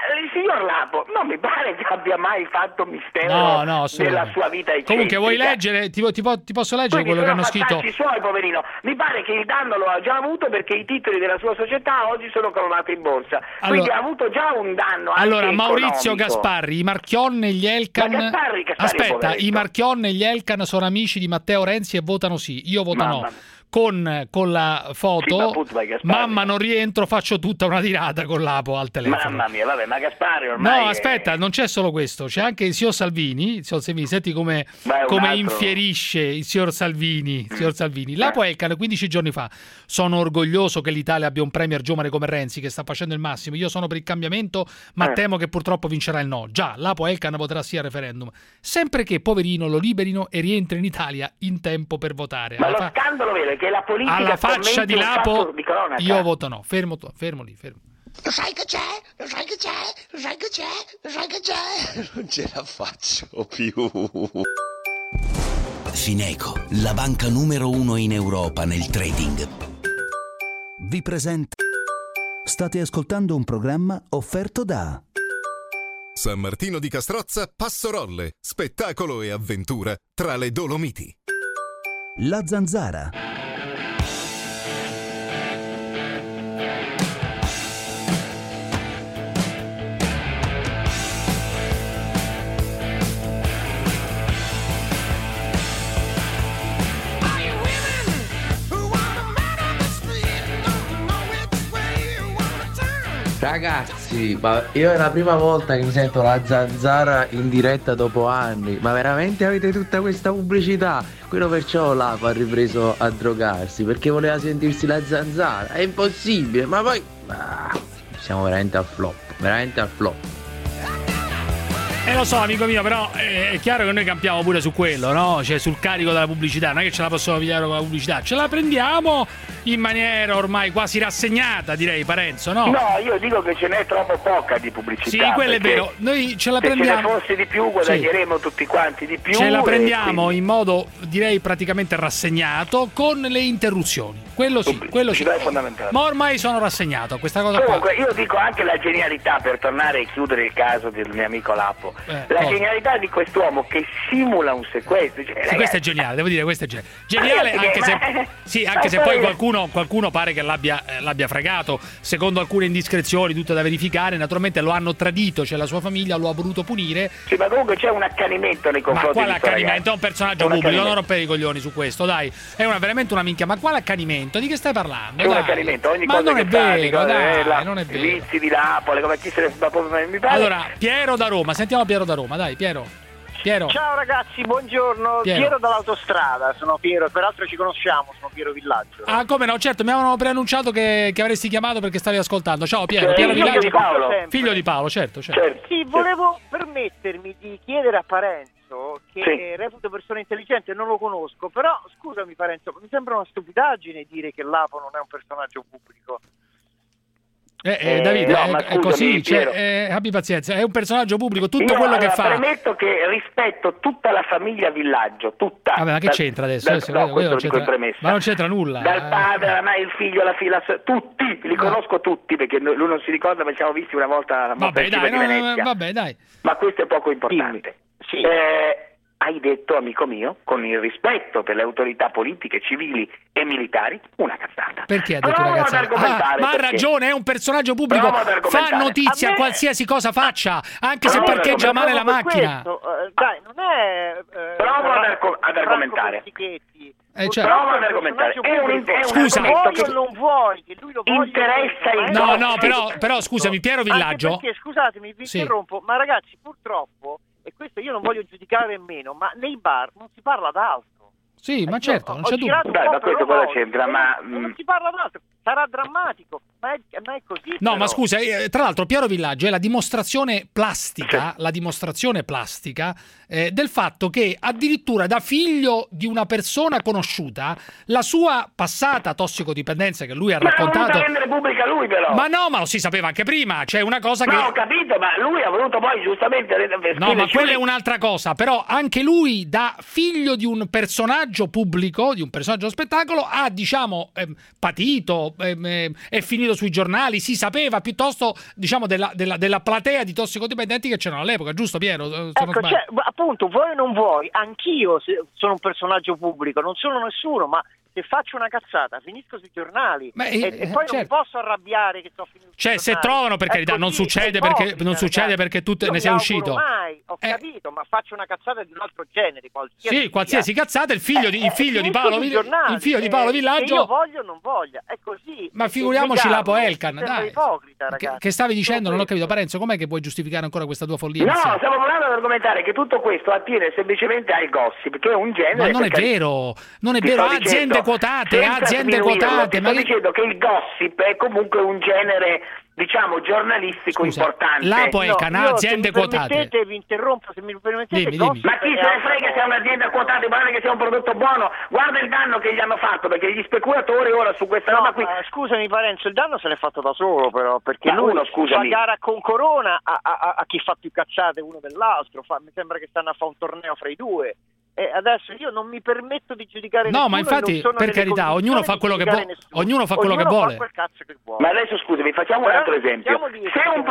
G: il signor Lapo non mi pare che abbia mai fatto mistero della sua vita eccentrica.
F: Comunque vuoi leggere? Ti posso leggere quello che hanno scritto?
G: Suoi, poverino. Mi pare che il danno lo ha già avuto perché i titoli della sua società oggi sono crollati in borsa. Quindi ha avuto già un danno anche
F: Maurizio
G: economico.
F: Gasparri, i Marchionne e gli Elkann. Aspetta, i Marchionne e gli Elkann sono amici di Matteo Renzi e votano sì. Io voto no. Con la foto, mamma non rientro, faccio tutta una tirata con Lapo al telefono.
G: Mamma mia, vabbè, ma Gasparri ormai...
F: No, aspetta, non c'è solo questo, c'è anche il signor Salvini. Senti come infierisce il signor Salvini. Lapo Elkann 15 giorni fa: sono orgoglioso che l'Italia abbia un premier giovane come Renzi che sta facendo il massimo. Io sono per il cambiamento, ma temo che purtroppo vincerà il no. Già, Lapo Elkann voterà sì al referendum, sempre che poverino lo liberino e rientri in Italia in tempo per votare.
G: Ma lo scandalo vero che la politica
F: alla faccia di Lapo io voto no. Fermo lì.
K: Lo sai che c'è? Non ce la faccio più.
B: Fineco, la banca numero 1 in Europa nel trading,
V: vi presenta. State ascoltando un programma offerto da
E: San Martino di Castrozza, Passorolle, spettacolo e avventura tra le Dolomiti.
V: La Zanzara.
H: Ragazzi, ma io è la prima volta che mi sento la Zanzara in diretta dopo anni. Ma veramente avete tutta questa pubblicità? Quello perciò Lapo ha ripreso a drogarsi, perché voleva sentirsi la Zanzara. È impossibile, ma poi... siamo veramente al flop.
F: Lo so, amico mio, però è chiaro che noi campiamo pure su quello, no? Cioè sul carico della pubblicità, non è che ce la possiamo pigliare con la pubblicità, ce la prendiamo in maniera ormai quasi rassegnata, direi, Parenzo, no?
G: No, io dico che ce n'è troppo poca di pubblicità.
F: Sì, quello è vero, noi ce la prendiamo.
G: Se ce ne fosse di più guadagneremo tutti quanti di più.
F: Ce la prendiamo in modo, direi, praticamente rassegnato, con le interruzioni. Quello sì.
G: È fondamentale.
F: Ma ormai sono rassegnato a questa cosa.
G: Comunque, io dico anche la genialità, per tornare e chiudere il caso del mio amico Lapo. La genialità di quest'uomo che simula un sequestro. Cioè,
F: sì, questo è geniale, devo dire, questo è geniale. Anche se poi qualcuno pare che l'abbia fregato, secondo alcune indiscrezioni, tutte da verificare. Naturalmente lo hanno tradito, cioè la sua famiglia lo ha voluto punire.
G: Sì, ma comunque c'è un accanimento nei confronti
F: di questo accanimento? È un personaggio pubblico, non rompere i coglioni su questo, dai. È veramente una minchia. Ma quale accanimento? Di che stai parlando?
G: C'è un accanimento, ogni
F: ma
G: cosa
F: non è vero, dai, non è vero.
G: I vizi di Napoli, come chi se ne mi pare.
F: Allora, Piero da Roma, sentiamo Piero da Roma, dai, Piero.
J: Ciao ragazzi, buongiorno. Piero dall'autostrada, sono Piero, peraltro ci conosciamo, sono Piero Villaggio.
F: Ah, come no, certo, mi avevano preannunciato che avresti chiamato perché stavi ascoltando. Ciao Piero, Piero Villaggio. Figlio di Paolo, certo.
J: Sì, volevo permettermi di chiedere a Parenzo, che reputo persona intelligente, non lo conosco, però scusami Parenzo, mi sembra una stupidaggine dire che Lapo non è un personaggio pubblico.
F: Davide, no, è così, abbi pazienza, è un personaggio pubblico, tutto quello che fa.
G: Premetto che rispetto tutta la famiglia Villaggio, tutta.
F: Vabbè, ma che c'entra adesso?
G: Ma
F: non c'entra nulla.
G: Dal padre, il figlio, la figlia, tutti, li conosco tutti, perché lui non si ricorda, ma ci siamo visti una volta a
F: di Venezia. Vabbè, dai.
G: Ma questo è poco importante. Sì. Hai detto, amico mio, con il rispetto per le autorità politiche, civili e militari, una cazzata.
F: Perché ha detto una cazzata? Ma ha ragione, è un personaggio pubblico, fa notizia qualsiasi cosa faccia, anche se parcheggia male la macchina.
J: Dai, non è...
G: Prova ad argomentare. Prova ad argomentare.
F: Scusa,
J: non vuoi che lui lo voglia.
G: Interessa
F: il però scusami, Piero Villaggio.
J: Perché, scusatemi, vi interrompo, ma ragazzi, purtroppo, e questo io non voglio giudicare nemmeno, ma nei bar non si parla d'altro.
F: Sì, ma certo, non c'è dubbio.
G: Ma questo cosa c'entra? Ma
J: non si parla d'altro, sarà drammatico, ma è così.
F: No,
J: però.
F: Ma scusa, tra l'altro Piero Villaggio è la dimostrazione plastica, del fatto che addirittura da figlio di una persona conosciuta, la sua passata tossicodipendenza che lui ha raccontato.
G: Ma ha voluto rendere pubblica lui però.
F: Ma no, ma lo si sapeva anche prima, c'è una cosa che...
G: No, ho capito, ma lui ha voluto poi giustamente...
F: No, ma quella è un'altra cosa, però anche lui da figlio di un personaggio personaggio pubblico, di un personaggio dello spettacolo, ha diciamo patito, è finito sui giornali, si sapeva piuttosto diciamo della platea di tossicodipendenti che c'erano all'epoca, giusto Piero?
J: Appunto, vuoi o non vuoi, anch'io sono un personaggio pubblico, non sono nessuno, ma se faccio una cazzata finisco sui giornali e poi non mi posso arrabbiare che sto finendo.
F: Cioè, se trovano, per carità, non succede perché tu ne sei uscito.
J: Ho capito, ma faccio una cazzata di un altro genere,
F: qualsiasi cazzata, il figlio di Paolo Villaggio.
J: Io voglio o non voglia, è così.
F: Ma figuriamoci Lapo Elkann,
J: dai. Ipocrita,
F: che stavi dicendo? Non ho capito, Parenzo, com'è che puoi giustificare ancora questa tua follia?
O: No, stiamo provando ad argomentare che tutto questo attiene semplicemente al gossip, che è un genere.
F: Ma non è vero, aziende quotate.
O: Sto dicendo che il gossip è comunque un genere, diciamo, giornalistico importante.
F: Lapo Elkann ha aziende quotate.
J: Vi interrompo, se mi permettete.
O: Dimmi. Ma chi se ne frega se è un'azienda quotata, guarda che sia un prodotto buono, guarda il danno che gli hanno fatto, perché gli speculatori ora su questa roba qui.
J: Scusami Parenzo, il danno se l'è fatto da solo però, perché lui fa gara con Corona a chi fa più cazzate uno dell'altro, mi sembra che stanno a fare un torneo fra i due. E adesso io non mi permetto di giudicare nessuno.
F: No, ma infatti, per carità, ognuno fa quello che vuole. Ognuno fa quello che vuole.
O: Ma adesso scusami, facciamo un altro esempio. Se un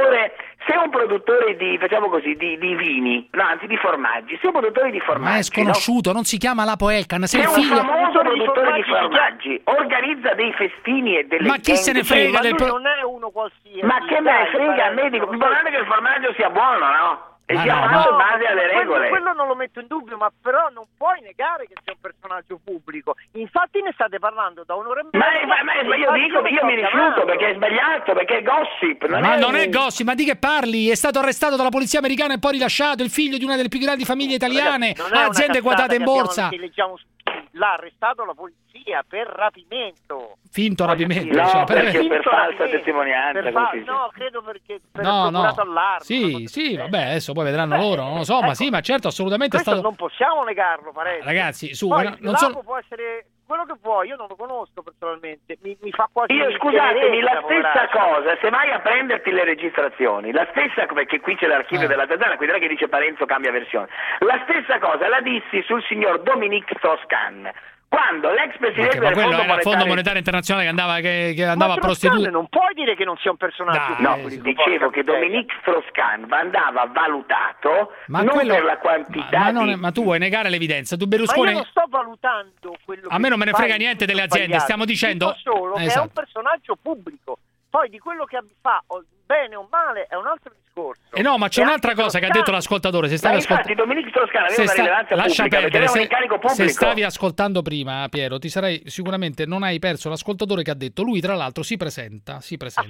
O: produttore di, facciamo così, di vini, no, anzi di formaggi, se un produttore di formaggi,
F: ma è sconosciuto, non si chiama Lapo Elkann,
O: se un famoso produttore di formaggi organizza dei festini e delle
F: ma chi se ne frega
J: non è uno qualsiasi.
O: Ma che me ne frega a me, dico, guardate che il formaggio sia buono, no? E siamo fatto in base alle regole.
J: Quello non lo metto in dubbio, ma però non puoi negare che sia un personaggio pubblico. Infatti ne state parlando da un'ora e mezza.
O: Ma io dico che io mi rifiuto perché è sbagliato, perché è gossip.
F: Non è gossip, ma di che parli? È stato arrestato dalla polizia americana e poi rilasciato, il figlio di una delle più grandi famiglie italiane, aziende quotate in borsa.
J: L'ha arrestato la polizia per rapimento.
F: Finto rapimento,
O: no,
F: diciamo,
O: per falsa testimonianza.
J: No, credo perché procurato allarme.
F: Sì, vabbè, adesso poi vedranno loro, non lo so, ma sì, ma certo, assolutamente
J: questo non possiamo negarlo, Parenzo.
F: Ragazzi,
J: poi, può essere quello che vuoi, io non lo conosco personalmente, mi fa quasi.
O: Io scusatemi, la stessa cosa, se vai a prenderti le registrazioni, la stessa, perché qui c'è l'archivio della Zanzara, quindi non è che dice Parenzo cambia versione, la stessa cosa la dissi sul signor Dominique Strauss-Kahn, quando l'ex presidente del
F: Fondo Monetario Internazionale che andava a prostituire.
J: Non puoi dire che non sia un personaggio pubblico.
O: Dicevo che Dominique Strauss-Kahn andava valutato per la quantità
F: ma tu vuoi negare l'evidenza, tu Berlusconi.
J: Ma io non sto valutando quello
F: a me non me ne frega niente delle aziende, stiamo dicendo
J: solo che è un personaggio pubblico. Poi di quello che fa bene o male è un altro discorso.
F: No, ma c'è un'altra cosa che ha detto l'ascoltatore. Se stavi
O: infatti Dominique Strauss-Kahn aveva una rilevanza pubblica, perché aveva un incarico pubblico.
F: Se stavi ascoltando prima, Piero, ti sarei sicuramente non hai perso l'ascoltatore che ha detto lui, tra l'altro, si presenta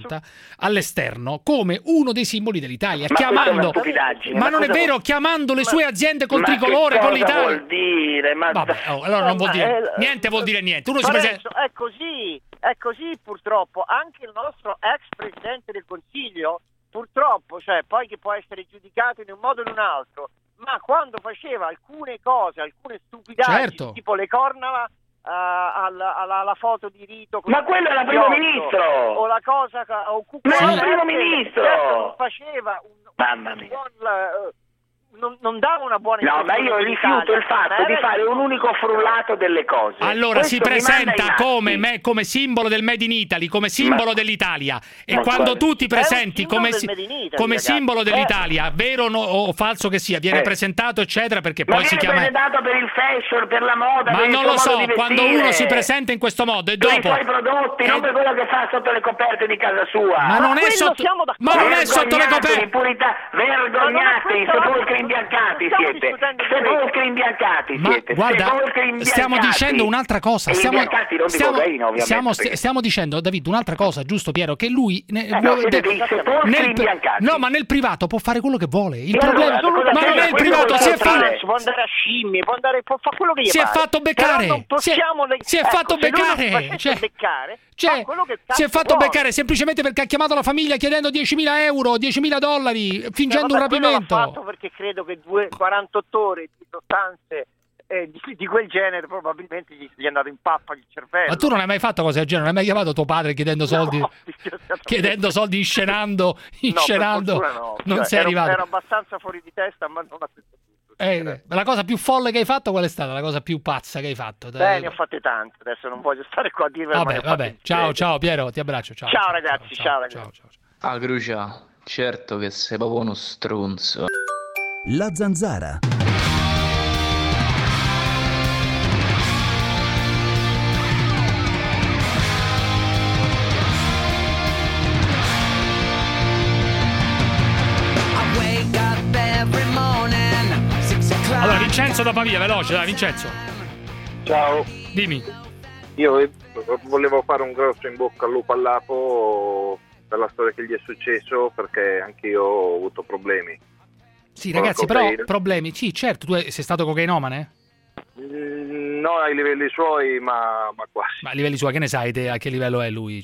F: all'esterno come uno dei simboli dell'Italia, chiamando. Ma non è vero, chiamando le sue aziende col tricolore, con l'Italia.
O: Vuol dire?
F: Vabbè, allora non vuol dire niente, vuol dire niente. Uno si presenta.
J: È così purtroppo. Anche il nostro ex presidente del Consiglio, purtroppo, cioè poi che può essere giudicato in un modo o in un altro, ma quando faceva alcune cose, alcune stupidaggini, tipo le corna alla foto di rito,
O: ma quello era primo ministro,
J: o la cosa
O: ma il primo ministro
J: non faceva
O: mamma mia.
J: Non dava una buona
O: ma io rifiuto il fatto di fare un unico frullato delle cose.
F: Allora si presenta come simbolo del Made in Italy, come simbolo dell'Italia, e quando tu ti presenti come simbolo dell'Italia, vero o falso che sia, viene presentato eccetera, perché poi si chiama
O: presentato per il fashion, per la moda,
F: ma non lo so, quando uno si presenta in questo modo e dopo
O: i suoi prodotti, non per quello che fa sotto le coperte di casa sua.
F: Ma non è sotto le coperte.
O: Vergognatevi, sepolcri imbiancati siete. Sepolcri imbiancati siete.
F: Guarda, stiamo dicendo un'altra cosa. Stiamo dicendo, David, un'altra cosa, giusto Piero? Che lui no, ma nel privato può fare quello che vuole. Il problema, ma non è il privato,
J: può andare a scimmie, può fare quello che gli
F: si è fatto beccare. Si è fatto beccare. Si è fatto beccare semplicemente perché ha chiamato la famiglia chiedendo 10.000 euro, $10.000, fingendo un rapimento.
J: L'ho fatto perché credo che 48 ore di sostanze di quel genere probabilmente gli è andato in pappa il cervello.
F: Ma tu non hai mai fatto cose del genere? Non hai mai chiamato tuo padre chiedendo soldi? Chiedendo soldi, inscenando?
J: No,
F: non sei arrivato.
J: Ero abbastanza fuori di testa, ma non a questo punto.
F: La cosa più folle che hai fatto qual è stata? La cosa più pazza che hai fatto?
J: Beh, ne ho fatte tante, adesso non voglio stare qua a dirvi.
F: Vabbè. Ciao Piero, ti abbraccio.
J: Ciao ragazzi, ciao ragazzi.
H: Ah, Crucia, certo che sei proprio uno stronzo.
V: La Zanzara.
F: Allora, Vincenzo da Pavia, veloce, dai, Vincenzo.
R: Ciao.
F: Dimmi.
R: Io volevo fare un grosso in bocca al lupo al Lapo per la storia che gli è successo, perché anch'io ho avuto problemi.
F: Sì, ragazzi, però problemi. Sì, certo, tu sei stato cocainomane?
R: No, ai livelli suoi, ma quasi.
F: Ma a livelli suoi, che ne sai te a che livello è lui?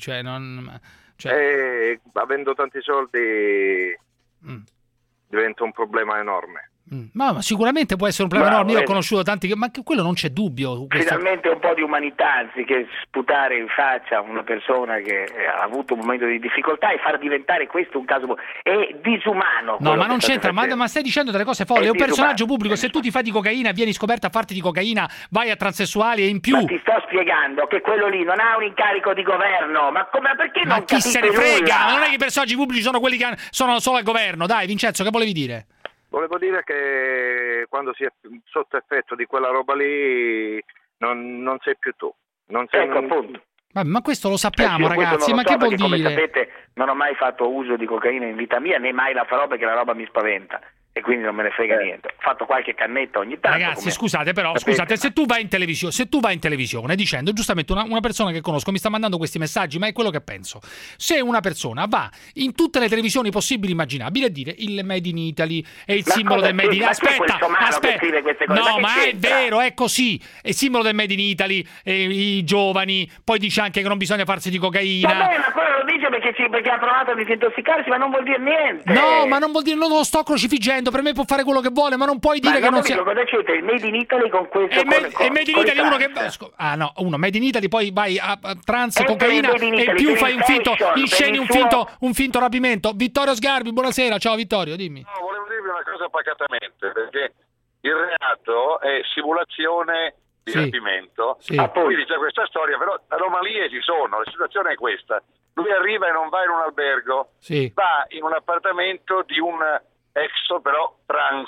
R: Avendo tanti soldi diventa un problema enorme.
F: Ma sicuramente può essere un problema enorme. Io ho conosciuto tanti ma quello non c'è dubbio.
G: Finalmente un po' di umanità, anziché sputare in faccia una persona che ha avuto un momento di difficoltà e far diventare questo un caso è disumano.
F: No, ma non c'entra, ma stai dicendo delle cose folli. È un personaggio pubblico, se tu ti fai di cocaina, vieni scoperto a farti di cocaina, vai a transessuali e in più.
G: Ma ti sto spiegando che quello lì non ha un incarico di governo, ma perché non
F: chi se ne frega?
G: Nulla?
F: Ma non è che i personaggi pubblici sono quelli che sono solo al governo. Dai, Vincenzo, che volevi dire?
R: Volevo dire che quando si è sotto effetto di quella roba lì non sei più tu.
G: Appunto.
F: Ma questo lo sappiamo, ragazzi, ma che vuol dire?
G: Come sapete, non ho mai fatto uso di cocaina in vita mia, né mai la farò perché la roba mi spaventa. E quindi non me ne frega niente. Ho fatto qualche cannetta ogni tanto.
F: Ragazzi, scusate, se tu vai in televisione dicendo, giustamente una persona che conosco mi sta mandando questi messaggi, ma è quello che penso. Se una persona va in tutte le televisioni possibili e immaginabili a dire il Made in Italy è il simbolo del Made in Italy. Aspetta. No, ma è vero, è così. È il simbolo del Made in Italy, i giovani, poi dice anche che non bisogna farsi di cocaina.
G: Vabbè, ma quello lo dice perché ha provato a disintossicarsi, ma non vuol dire niente.
F: No, ma non vuol dire, non lo sto crocifiggendo. Per me può fare quello che vuole, ma non puoi dire che non sia.
G: Cosa c'è? Il Made in Italy con questo.
F: E Made in Italy uno che. Uno Made in Italy, poi vai a trans, cocaina e più fai un finto, insceni un finto rapimento. Vittorio Sgarbi, buonasera, ciao Vittorio, dimmi.
R: No, volevo dirvi una cosa pacatamente, perché il reato è simulazione di rapimento.
F: Sì.
R: Quindi c'è questa storia, però anomalie ci sono, la situazione è questa. Lui arriva e non va in un albergo, va in un appartamento di un ex però trans.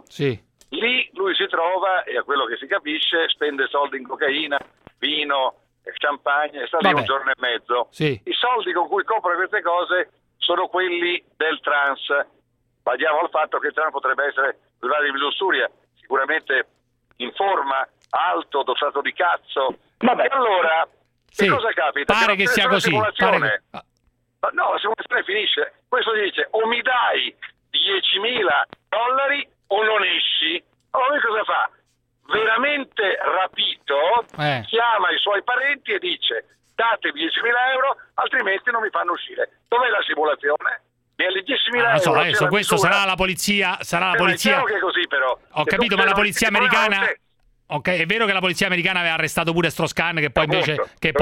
R: Lì lui si trova e a quello che si capisce spende soldi in cocaina, vino, champagne, sta lì un giorno e mezzo. I soldi con cui compra queste cose sono quelli del trans. Badiamo al fatto che il trans potrebbe essere privato di lussuria, sicuramente in forma, alto, dosato di cazzo. E allora che cosa capita?
F: Pare che sia così.
R: Ma no, la simulazione finisce. Questo dice: o mi dai $10.000 o non esci. Allora cosa fa? Veramente rapito, chiama i suoi parenti e dice: datevi $10.000, altrimenti non mi fanno uscire. Dov'è la simulazione? Mi è $10.000 euro.
F: Adesso questo sarà la polizia.
R: È chiaro che è così, però.
F: Ho capito, ma la polizia americana. Ok, è vero che la polizia americana aveva arrestato pure Strauss-Kahn, che poi invece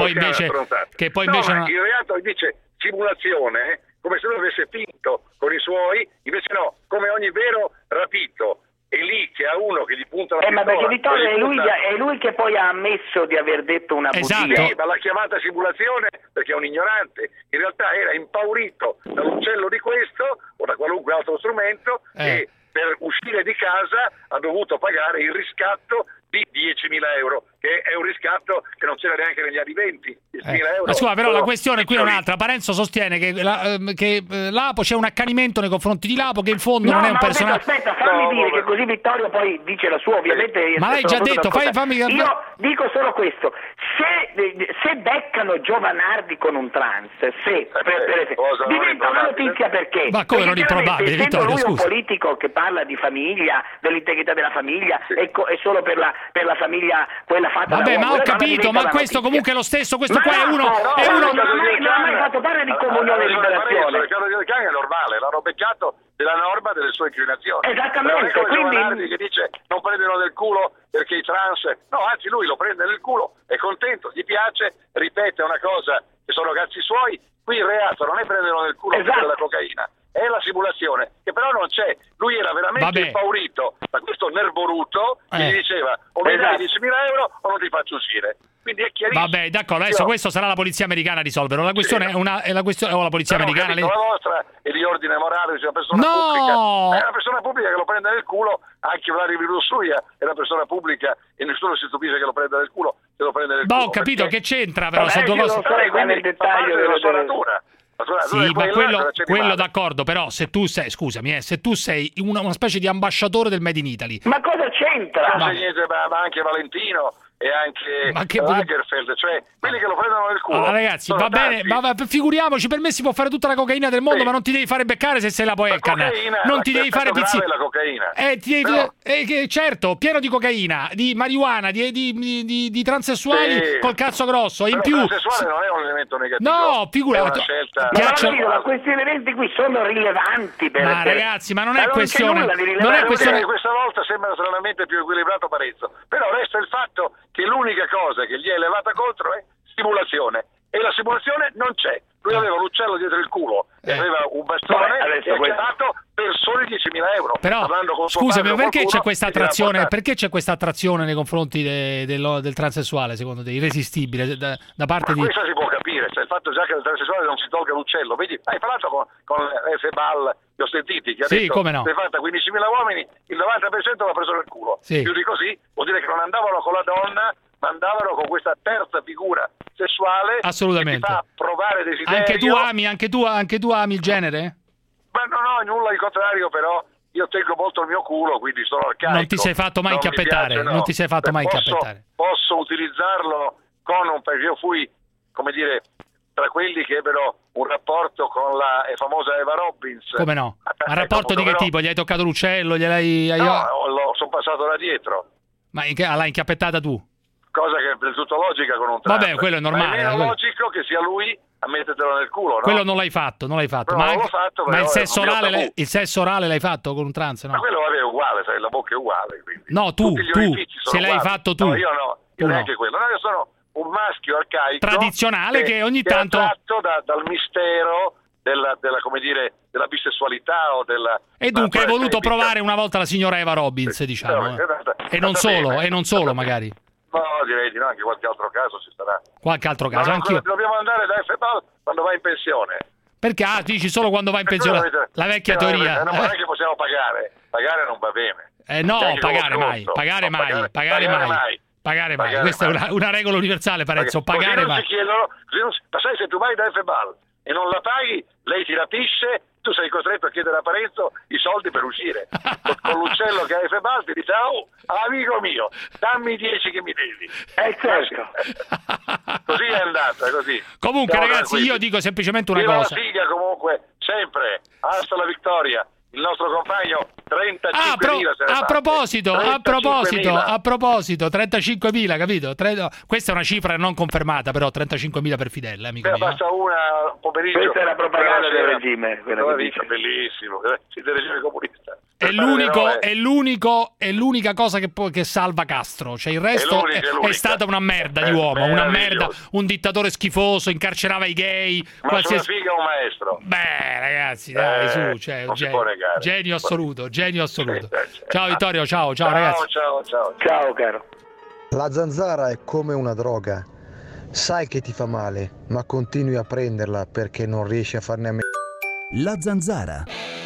R: il reato dice simulazione, come se lui avesse finto con i suoi, invece no, come ogni vero rapito. È lì che ha uno che gli punta la pistola.
G: Ma perché Vittorio è lui che poi ha ammesso di aver detto una bugia.
R: Ma l'ha chiamata simulazione perché è un ignorante. In realtà era impaurito dall'uccello di questo o da qualunque altro strumento e per uscire di casa ha dovuto pagare il riscatto di $10.000, che è un riscatto che non c'era neanche negli anni 20. €10.000.
F: Ma scusa, però la questione qui è un'altra. Parenzo sostiene che Lapo c'è un accanimento nei confronti di Lapo, che in fondo non è un personaggio.
G: Aspetta, fammi dire che così Vittorio poi dice la sua, ovviamente.
F: Ma l'hai già detto, fammi.
G: Io dico solo questo: se beccano Giovanardi con un trans, diventa una notizia perché?
F: Ma come non improbabile, Vittorio,
G: lui è un
F: scusa.
G: politico che parla di famiglia, dell'integrità della famiglia, è solo per la famiglia quella fatta.
F: Vabbè, ma ho capito, ma questo comunque è lo stesso, questo qua è uno.
G: Non ha mai fatto parlare di comunione e liberazione.
R: Il caso di Can è normale, l'hanno beccato della norma delle sue inclinazioni.
G: Esattamente,
R: quindi che dice non prendono nel culo perché i trans, no, anzi lui lo prende nel culo, è contento, gli piace, ripete una cosa che sono cazzi suoi. Qui il reato non è prenderlo nel culo per la cocaina,
D: è la simulazione, che però non c'è. Lui era veramente impaurito da questo nerboruto che gli diceva o mi dai 10.000 euro o non ti faccio uscire. Quindi è chiarissimo.
F: Vabbè, d'accordo, adesso questo sarà la polizia americana a risolverlo. La questione è la questione o la polizia americana.
D: La vostra è di ordine morale, c'è una persona pubblica. È una persona pubblica che lo prende nel culo, anche Vladimir Russuia è una persona pubblica e nessuno si stupisce che lo prenda nel culo, se lo prende nel culo.
F: Ho capito che c'entra però
D: nel dettaglio della sua natura.
F: Sì, ma quello d'accordo, però se tu sei, scusami, se tu sei una specie di ambasciatore del Made in Italy.
G: Ma cosa c'entra?
D: Ma anche Valentino e anche Lagerfeld, cioè quelli che lo prendono nel culo.
F: Ragazzi, va bene, ma figuriamoci, per me si può fare tutta la cocaina del mondo, ma non ti devi fare beccare se sei la Poelcan. Non ti devi fare pizzi.
D: La cocaina.
F: Certo, pieno di cocaina, di marijuana, di transessuali col cazzo grosso. In più,
D: il transessuale non è un elemento negativo.
F: No, figurati.
G: Ma questi elementi qui sono rilevanti
F: ragazzi, ma non è questione. Non è questione.
D: Questa volta sembra stranamente più equilibrato Parenzo. Però resta il fatto che l'unica cosa che gli è elevata contro è simulazione, e la simulazione non c'è. Lui aveva un uccello dietro il culo e aveva un bastone e ha chiamato per soli 10.000 euro.
F: Però scusami, perché c'è questa attrazione? Perché c'è questa attrazione nei confronti del transessuale, secondo te, irresistibile da parte di...
D: Questo si può capire, cioè il fatto già che il transessuale non si tolga l'uccello. Vedi, hai parlato con F. Ball, li ho sentiti, che ha detto
F: come no,
D: se fatta 15.000 uomini, il 90% l'ha preso nel culo. Più di così vuol dire che non andavano con la donna, ma andavano con questa terza figura sessuale.
F: Assolutamente.
D: Che ti fa provare desiderio.
F: Anche tu ami il genere?
D: Ma no, nulla, il contrario, però io tengo molto il mio culo, quindi sono arcaico.
F: Non ti sei fatto mai incappettare, non ti sei fatto mai incappettare.
D: Posso utilizzarlo perché io fui, come dire, tra quelli che ebbero un rapporto con la famosa Eva Robbins.
F: Come no? Un rapporto di che tipo? Gli hai toccato l'uccello?
D: No, sono passato da dietro.
F: Ma l'hai incappettata tu?
D: Cosa che è del tutto logica con un trans.
F: Vabbè, quello è normale.
D: Ma è meno logico che sia lui a mettertelo nel culo, no?
F: Quello non l'hai fatto.
D: No,
F: ma
D: non l'ho fatto,
F: il sesso orale l'hai fatto con un trans, no?
D: Ma quello è uguale, sai, la bocca è uguale. Quindi.
F: No, tu, se l'hai fatto tu.
D: No, io no, neanche quello. No, io sono un maschio arcaico.
F: Tradizionale che ogni tanto...
D: è attratto dal mistero della come dire, della bisessualità o della...
F: E dunque hai voluto provare una volta la signora Eva Robbins, diciamo. E non solo, magari.
D: No, direi di no, anche qualche altro caso ci sarà.
F: Qualche altro caso, anch'io.
D: Dobbiamo andare da FBAL quando va in pensione.
F: Perché? Dici solo quando va in pensione. La vecchia teoria.
D: Non è che possiamo pagare. Pagare non va bene.
F: No, pagare mai. Questa è una regola universale, Parenzo. Pagare mai.
D: Ma sai, se tu vai da FBAL e non la paghi, lei ti rapisce, tu sei costretto a chiedere a Parenzo i soldi per uscire. Con l'uccello che hai FBAL ti dice: oh, amico mio, dammi 10 che mi devi.
G: Certo.
D: Così è andata, così.
F: Comunque, ragazzi, io dico semplicemente una cosa.
D: La figa comunque, sempre, hasta la vittoria. Il nostro compagno 35.000
F: a proposito 35.000, capito? Questa è una cifra non confermata, però 35.000 per Fidel, amico mio.
D: Basta una pomeriggio.
G: Questa è la propaganda del regime,
D: bellissimo, del regime comunista.
F: È l'unica cosa che salva Castro, cioè il resto è stata una merda di uomo, una merda, un dittatore schifoso, incarcerava i gay,
D: ma sulla figa un maestro.
F: Beh, ragazzi, dai, su, cioè, genio assoluto. Ciao Vittorio, ciao ragazzi.
G: Ciao caro.
I: La zanzara è come una droga. Sai che ti fa male, ma continui a prenderla perché non riesci a farne a meno.
V: La zanzara.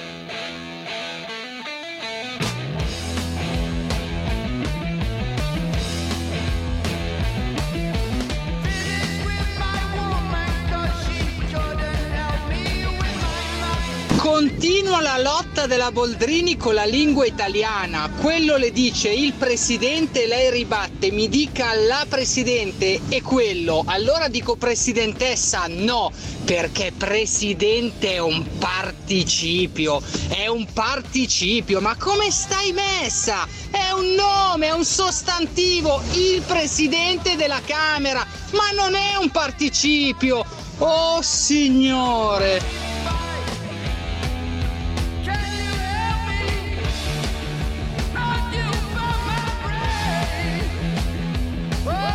L: Continua la lotta della Boldrini con la lingua italiana. Quello le dice il presidente e lei ribatte: mi dica la presidente e quello. Allora dico presidentessa, no, perché presidente è un participio. Ma come stai messa? È un nome, è un sostantivo, il presidente della Camera, ma non è un participio. Oh signore!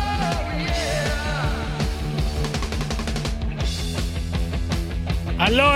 F: Allora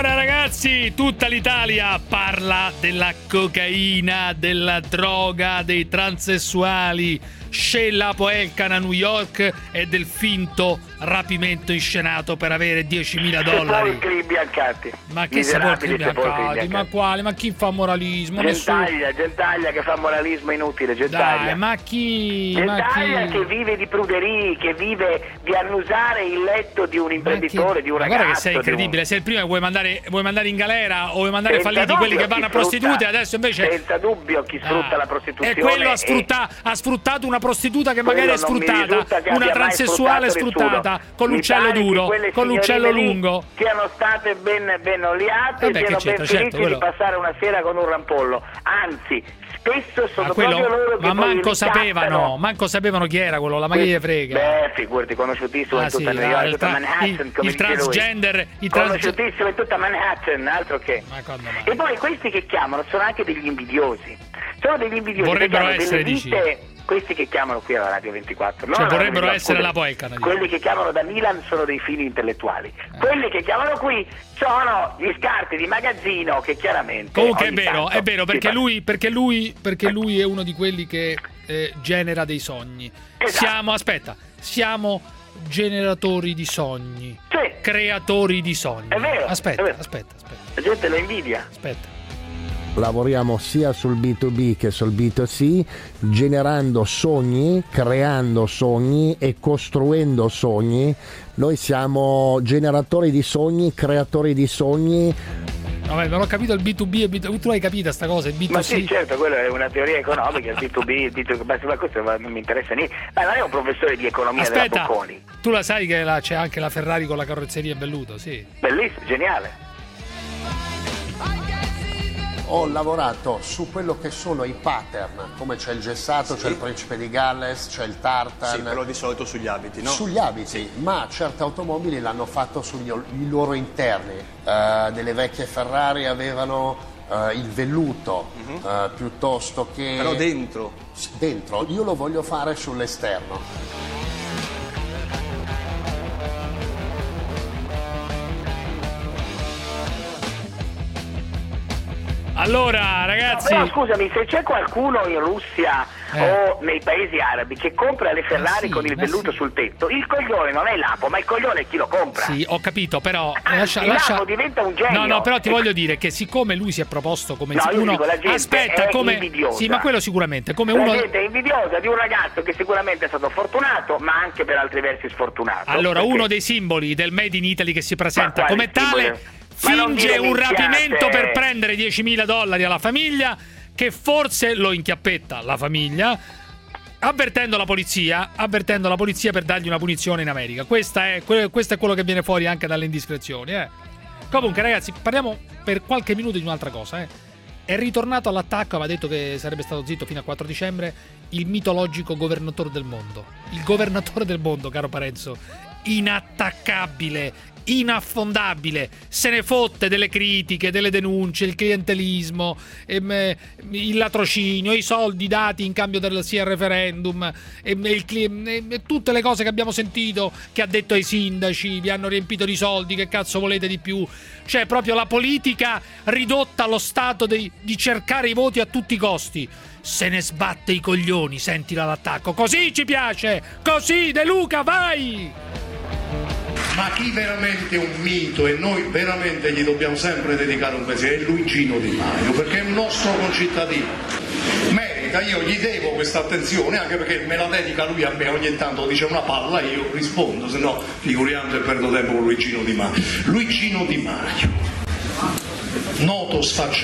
F: Ragazzi, tutta l'Italia parla della cocaina, della droga, dei transessuali, Sheila Poelcan a New York e del finto rapimento inscenato per avere $10.000.
G: Sepolcri biancati.
F: Ma che sepolcri biancati? Ma quale? Ma chi fa moralismo?
G: Gentaglia che fa moralismo inutile, Gentaglia.
F: Dai, ma chi?
G: Gentaglia che vive di pruderie, che vive di annusare il letto di un imprenditore, di un ragazzo.
F: Guarda che sei incredibile, sei il primo che vuoi mandare in galera o vuoi mandare falliti quelli che vanno a prostitute, adesso invece
G: senza dubbio chi sfrutta la prostituzione.
F: E quello ha sfruttato una prostituta che magari è sfruttata, una transessuale sfruttata, con l'uccello duro, con l'uccello lungo.
G: Siano state ben oliate e siano ben felici di passare una sera con un rampollo. Anzi, spesso sono proprio loro che
F: manco sapevano chi era quello, ma che gli frega.
G: Beh, figurati, conosciutissimo in tutta New York, tutta Manhattan, come
F: il transgender,
G: conosciutissimo in tutta Manhattan, altro che. E poi questi che chiamano sono anche degli invidiosi. Sono degli invidiosi.
F: Vorrebbero essere, dici?
G: Questi che chiamano qui alla Radio 24,
F: cioè vorrebbero essere la Poelcan.
G: Quelli che chiamano da Milan sono dei fini intellettuali. Quelli che chiamano qui sono gli scarti di magazzino che chiaramente.
F: Comunque è vero, perché lui è uno di quelli che genera dei sogni.
G: Esatto.
F: Siamo generatori di sogni. Sì. Creatori di sogni.
G: È vero.
F: Aspetta.
G: La gente lo invidia.
F: Aspetta.
M: Lavoriamo sia sul B2B che sul B2C, generando sogni, creando sogni e costruendo sogni. Noi siamo generatori di sogni, creatori di sogni.
F: Vabbè, non ho capito il B2B e B2B. Tu hai capito sta cosa, il B2C?
G: Ma sì, certo, quella è una teoria economica, il B2B, il B2B, ma questo non mi interessa niente. Ma non è un professore di economia della Bocconi.
F: Tu la sai che c'è anche la Ferrari con la carrozzeria in velluto, sì.
G: Bellissimo, geniale.
M: Ho lavorato su quello che sono i pattern, come c'è il gessato, c'è il Principe di Galles, c'è il tartan.
K: Sì, però di solito sugli abiti, no?
M: Sugli abiti, sì. Ma certe automobili l'hanno fatto sugli loro interni. Delle vecchie Ferrari avevano il velluto, piuttosto che...
K: Però dentro?
M: Dentro, io lo voglio fare sull'esterno.
F: Allora, ragazzi...
G: No, però scusami, se c'è qualcuno in Russia o nei paesi arabi che compra le Ferrari con il velluto sul tetto, il coglione non è l'Apo, ma il coglione è chi lo compra.
F: Sì, ho capito, però...
G: l'Apo diventa un genio.
F: No, però ti voglio dire che siccome lui si è proposto come...
G: la gente è invidiosa.
F: Sì, ma quello sicuramente. Come
G: la gente è invidiosa di un ragazzo che sicuramente è stato fortunato, ma anche per altri versi sfortunato.
F: Allora, uno dei simboli del Made in Italy che si presenta come tale... Finge un rapimento per prendere $10.000 alla famiglia, che forse lo inchiappetta la famiglia, avvertendo la polizia per dargli una punizione in America. Questo è quello che viene fuori anche dalle indiscrezioni. Comunque, ragazzi, parliamo per qualche minuto di un'altra cosa. È ritornato all'attacco, aveva detto che sarebbe stato zitto fino al 4 dicembre, il mitologico governatore del mondo. Il governatore del mondo, caro Parenzo, inattaccabile, inaffondabile, se ne fotte delle critiche, delle denunce, il clientelismo, il latrocinio, i soldi dati in cambio del sì al referendum, tutte le cose che abbiamo sentito, che ha detto ai sindaci, vi hanno riempito di soldi, che cazzo volete di più? Cioè proprio la politica ridotta allo stato di cercare i voti a tutti i costi. Se ne sbatte i coglioni, sentila l'attacco, così ci piace, così De Luca, vai!
N: Ma chi veramente è un mito e noi veramente gli dobbiamo sempre dedicare un pensiero è Luigino Di Maio, perché è un nostro concittadino, merita, io gli devo questa attenzione, anche perché me la dedica lui a me, ogni tanto dice una palla io rispondo, se no figuriamoci e perdo tempo con Luigino Di Maio. Luigino Di Maio, noto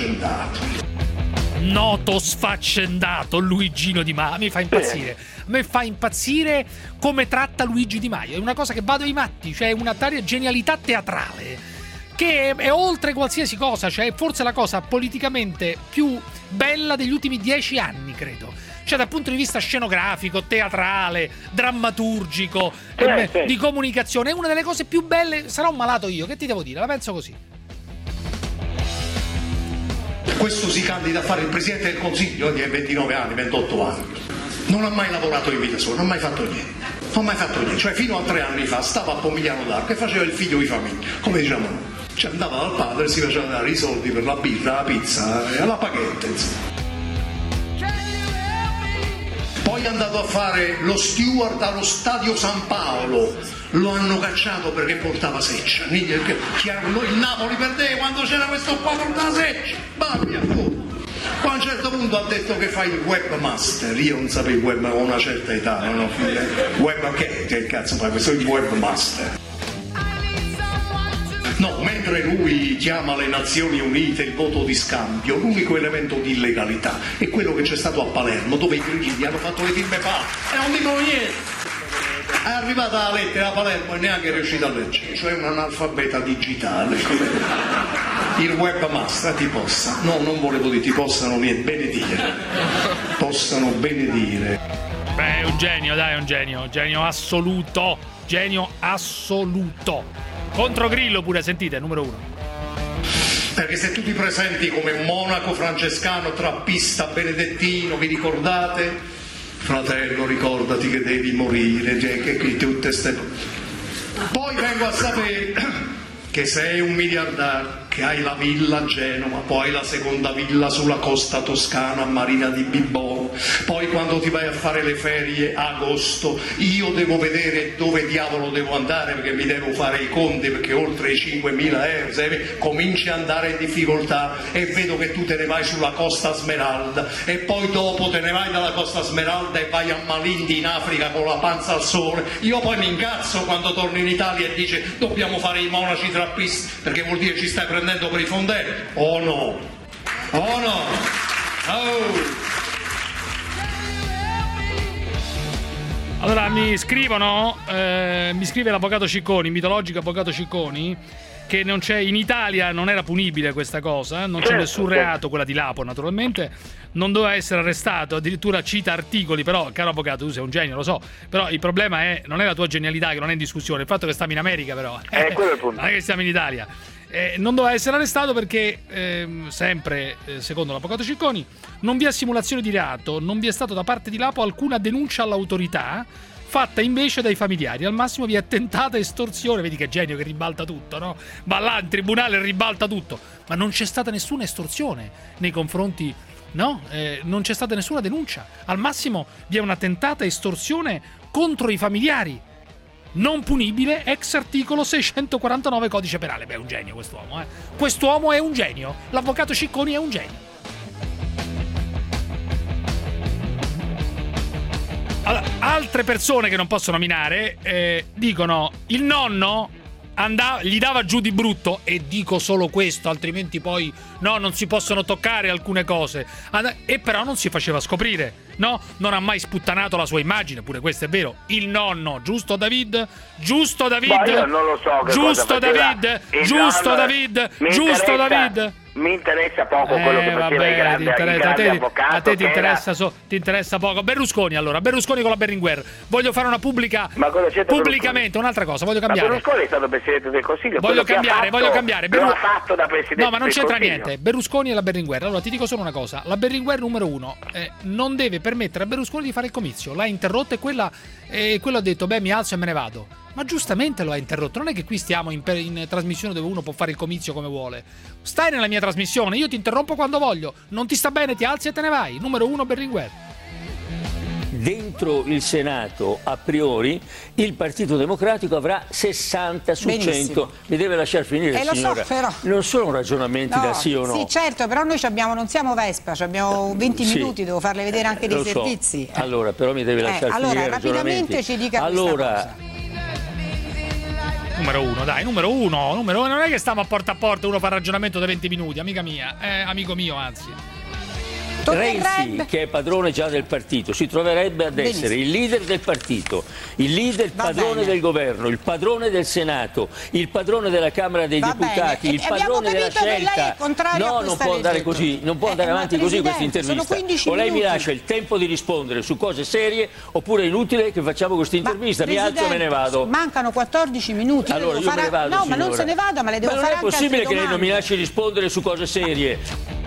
N: sfaccendato Luigino Di Maio, mi fa impazzire.
F: A me fa impazzire come tratta Luigi Di Maio, è una cosa che vado ai matti, cioè una tale genialità teatrale che è oltre qualsiasi cosa, cioè forse la cosa politicamente più bella degli ultimi 10 anni, credo. Cioè dal punto di vista scenografico, teatrale, drammaturgico, di comunicazione, è una delle cose più belle. Sarò un malato io, che ti devo dire, la penso così.
N: Questo si candida a fare il Presidente del Consiglio, che ha 29 anni, 28 anni. Non ha mai lavorato in vita sua, non ha mai fatto niente. Cioè fino a 3 anni fa stava a Pomigliano d'Arco e faceva il figlio di famiglia, come diciamo noi. Cioè andava dal padre e si faceva dare i soldi per la birra, la pizza e la paghetta, insomma. Poi è andato a fare lo steward allo Stadio San Paolo, lo hanno cacciato perché portava seccia. Il Napoli perdeva quando c'era questo qua portava seccia. Poi a un certo punto ha detto che fa il webmaster. Io non sapevo il web, ho una certa età, non ho web, che cazzo fa questo? Il webmaster. No, mentre lui chiama le Nazioni Unite il voto di scambio, l'unico elemento di illegalità è quello che c'è stato a Palermo, dove i grigli hanno fatto le firme e non dicono niente. È arrivata la lettera a Palermo e neanche è riuscita a leggere, cioè un analfabeta digitale. Il webmaster ti possa, no, non volevo dire ti possano benedire, possano benedire.
F: Beh, è un genio, dai, è un genio assoluto, genio assoluto. Contro Grillo pure, sentite, numero 1.
N: Perché se tu ti presenti come un monaco francescano, trappista, benedettino, vi ricordate? Fratello, ricordati che devi morire, che tutte ste... Poi vengo a sapere che sei un miliardario, che hai la villa a Genova, poi la seconda villa sulla costa toscana a Marina di Bibbona, poi quando ti vai a fare le ferie a agosto io devo vedere dove diavolo devo andare perché mi devo fare i conti, perché oltre i 5.000 euro se cominci a andare in difficoltà e vedo che tu te ne vai sulla Costa Smeralda e poi dopo te ne vai dalla Costa Smeralda e vai a Malindi in Africa con la panza al sole. Io poi mi incazzo quando torno in Italia e dice dobbiamo fare i monaci trappisti perché vuol dire ci stai prendendo per i fondelli. Oh no, oh no, oh.
F: Allora mi scrivono, mi scrive l'avvocato Cicconi, mitologico avvocato Cicconi, che non c'è, in Italia non era punibile questa cosa, non c'è nessun reato, quella di Lapo naturalmente, non doveva essere arrestato, addirittura cita articoli, però caro avvocato tu sei un genio, lo so, però il problema è, non è la tua genialità che non è in discussione, il fatto che stiamo in America però,
G: quello è il punto.
F: Non è che stiamo in Italia. Non doveva essere arrestato perché, sempre secondo l'avvocato Cicconi, non vi è simulazione di reato, non vi è stato da parte di Lapo alcuna denuncia all'autorità, fatta invece dai familiari. Al massimo vi è tentata estorsione, vedi che genio che ribalta tutto, no? Va là in tribunale e ribalta tutto, ma non c'è stata nessuna estorsione nei confronti, no? Non c'è stata nessuna denuncia. Al massimo vi è una tentata estorsione contro i familiari. Non punibile, ex articolo 649 codice penale. Beh, è un genio quest'uomo, eh. Quest'uomo è un genio. L'avvocato Cicconi è un genio. Allora, altre persone che non posso nominare dicono il nonno gli dava giù di brutto, e dico solo questo, altrimenti poi no, non si possono toccare alcune cose, e però non si faceva scoprire, no? Non ha mai sputtanato la sua immagine, pure questo è vero. Il nonno, giusto David? Giusto David?
G: Ma io non lo so che
F: giusto
G: cosa
F: David? Giusto David? Giusto David?
G: Mi interessa poco quello che faceva i grandi avvocati.
F: A te ti interessa poco. Berlusconi, allora, Berlusconi con la Berlinguer. Voglio fare una pubblica, pubblicamente, un'altra cosa, voglio cambiare.
G: Ma Berlusconi è stato Presidente del Consiglio.
F: Voglio cambiare.
G: Lo ha fatto da Presidente.
F: No, ma non
G: del
F: c'entra
G: Consiglio.
F: niente. Berlusconi e la Berlinguer. Allora ti dico solo una cosa. La Berlinguer numero 1 non deve permettere a Berlusconi di fare il comizio. L'ha interrotta e quello ha detto beh, mi alzo e me ne vado. Ma giustamente lo ha interrotto. Non è che qui stiamo in trasmissione dove uno può fare il comizio come vuole. Stai nella mia trasmissione, io ti interrompo quando voglio. Non ti sta bene, ti alzi e te ne vai. Numero 1 Berlinguer.
P: Dentro il Senato, a priori, il Partito Democratico avrà 60 su 100.
Q: Benissimo.
P: Mi deve lasciar finire, signora.
Q: Lo so, però.
P: Non sono ragionamenti da sì o no.
Q: Sì, certo, però noi non siamo Vespa, abbiamo 20 minuti, devo farle vedere anche dei servizi.
P: Allora, però mi deve lasciar finire.
Q: Allora, rapidamente ci dica questa cosa.
F: Numero 1, dai, numero 1. Non è che stiamo a porta uno fa ragionamento da 20 minuti, amica mia, amico mio, anzi.
P: Renzi, che è padrone già del partito, si troverebbe ad essere il leader del partito, il leader padrone del governo, il padrone del Senato, il padrone della Camera dei Deputati, il padrone della scelta. No, non può andare così, non può andare avanti così questa intervista. O lei mi lascia il tempo di rispondere su cose serie, oppure è inutile che facciamo questa intervista. Mi alzo e me ne vado.
Q: Mancano 14 minuti.
P: Allora io me ne vado,
Q: no, ma non se ne vada, ma le devo fare anche altre domande.
P: Ma non è possibile che lei non mi lasci rispondere su cose serie.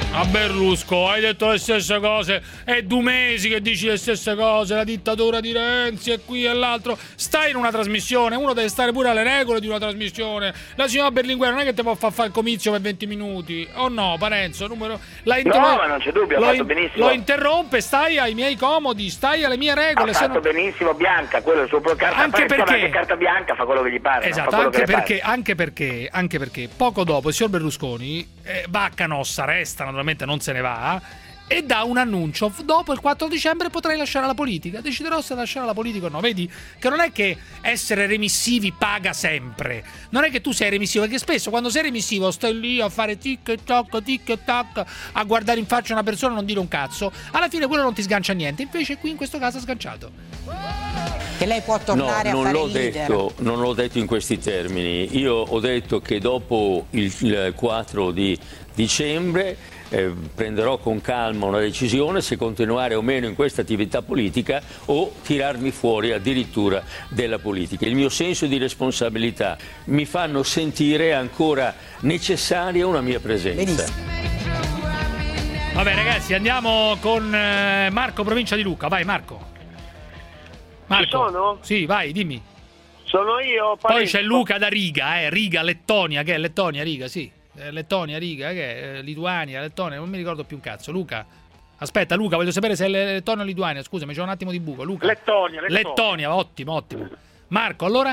F: A Berlusconi hai detto le stesse cose, è 2 mesi che dici le stesse cose, la dittatura di Renzi e qui e l'altro. Stai in una trasmissione, uno deve stare pure alle regole di una trasmissione. La signora Berlinguer non è che ti può fare il comizio per 20 minuti, o no, Parenzo?
G: No, ma non c'è dubbio, ha fatto benissimo.
F: Lo interrompe, stai ai miei comodi, stai alle mie regole.
G: Ha fatto benissimo Bianca, quello è il suo carta bianca, fa quello che gli pare.
F: Esatto, anche perché poco dopo il signor Berlusconi va a Canossa, resta naturalmente, non se ne va, e dà un annuncio: dopo il 4 dicembre potrei lasciare la politica, deciderò se lasciare la politica o no. Vedi che non è che essere remissivi paga sempre, non è che tu sei remissivo, perché spesso quando sei remissivo stai lì a fare tic tac, a guardare in faccia una persona e non dire un cazzo, alla fine quello non ti sgancia niente. Invece qui in questo caso ha sganciato.
Q: Che lei può tornare a fare il leader.
P: Non l'ho detto in questi termini. Io ho detto che dopo il 4 di dicembre prenderò con calma una decisione se continuare o meno in questa attività politica o tirarmi fuori addirittura della politica. Il mio senso di responsabilità mi fanno sentire ancora necessaria una mia presenza.
Q: Benissimo.
F: Vabbè ragazzi, andiamo con Marco, provincia di Lucca. Vai Marco.
S: Ci sono?
F: Sì, vai, dimmi.
S: Sono io.
F: Poi c'è Luca da Riga, Riga, Lettonia, che è Lettonia, Riga, sì. Lettonia, Riga, che è Lituania, Lettonia, non mi ricordo più un cazzo. Luca. Aspetta, Luca, voglio sapere se è Lettonia o Lituania, scusami, c'è un attimo di buco. Luca. Lettonia, ottimo. Marco, allora?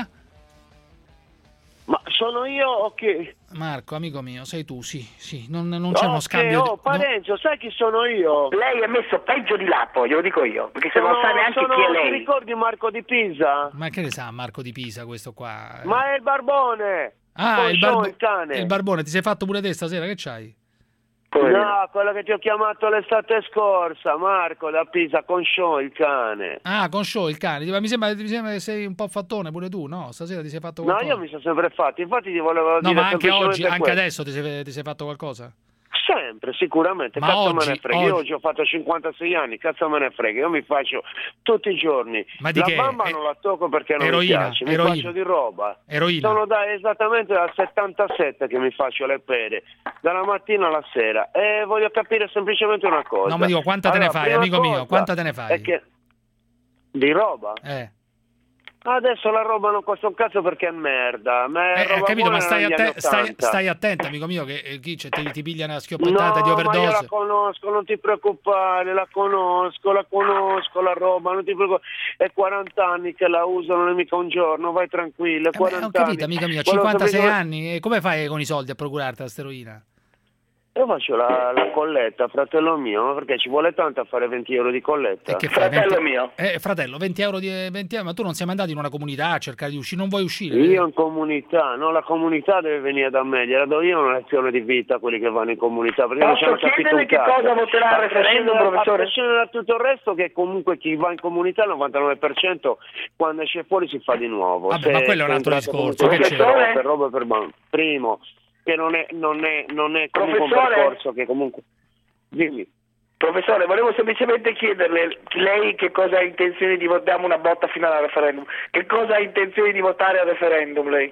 S: Ma sono io o che?
F: Marco, amico mio, sei tu, sì, non c'è uno scambio.
S: Parenzo, sai chi sono io?
G: Lei è messo peggio di Lapo, glielo dico io, perché se non sa neanche chi è lei.
S: Ti ricordi Marco di Pisa?
F: Ma che ne sa Marco di Pisa questo qua?
S: Ma è il Barbone!
F: Ah, il cane. Il Barbone, ti sei fatto pure te stasera, che c'hai?
S: No, quello che ti ho chiamato l'estate scorsa, Marco da Pisa, con Show il cane.
F: Ah, con Show il cane. Ma mi sembra che sei un po' fattone pure tu, no? Stasera ti sei fatto qualcosa?
S: No, io mi sono sempre fatto, infatti ti volevo dire.
F: No, ma anche oggi, anche adesso ti sei fatto qualcosa?
S: Sempre, sicuramente, cazzo me ne frega. Io oggi ho fatto 56 anni, cazzo me ne frega. Io mi faccio tutti i giorni.
F: Ma di
S: la
F: che?
S: bamba non la tocco perché non mi piace, mi faccio di roba.
F: Eroina.
S: Sono esattamente dal 77 che mi faccio le pere, dalla mattina alla sera. E voglio capire semplicemente una cosa.
F: No, ma dico, quanta te ne fai, amico mio? Quanta te ne fai?
S: È che... Di roba? Adesso la roba non costa un cazzo perché è merda.
F: Capito, ma stai attento, amico mio, che chi ti piglia una schioppatata di overdose.
S: Ma io la conosco, non ti preoccupare, la conosco la roba, non ti preoccupare. È 40 anni che la uso, non è mica un giorno, vai tranquillo. 40
F: ho capito,
S: anni.
F: amico mio, 56 anni, e come fai con i soldi a procurarti la steroina?
S: Io faccio la colletta, fratello mio, perché ci vuole tanto a fare 20 euro di colletta.
F: Che fratello mio? Fratello, 20 euro, ma tu non sei mai andato in una comunità a cercare di uscire, non vuoi uscire?
S: Io in comunità, no, la comunità deve venire da me, gliela do io una lezione di vita a quelli che vanno in comunità. Perché
G: posso chiedere che cosa voterà al referendum, professore?
S: A prescindere da tutto il resto, che comunque chi va in comunità, il 99%, quando esce fuori si fa di nuovo.
F: Vabbè, ma quello è un altro discorso.
S: Che c'è? Per roba per primo. Che non è comunque un percorso che comunque... Dimmi.
G: Professore, volevo semplicemente chiederle, lei che cosa ha intenzione di votare, diamo una botta finale al referendum, che cosa ha intenzione di votare al referendum lei?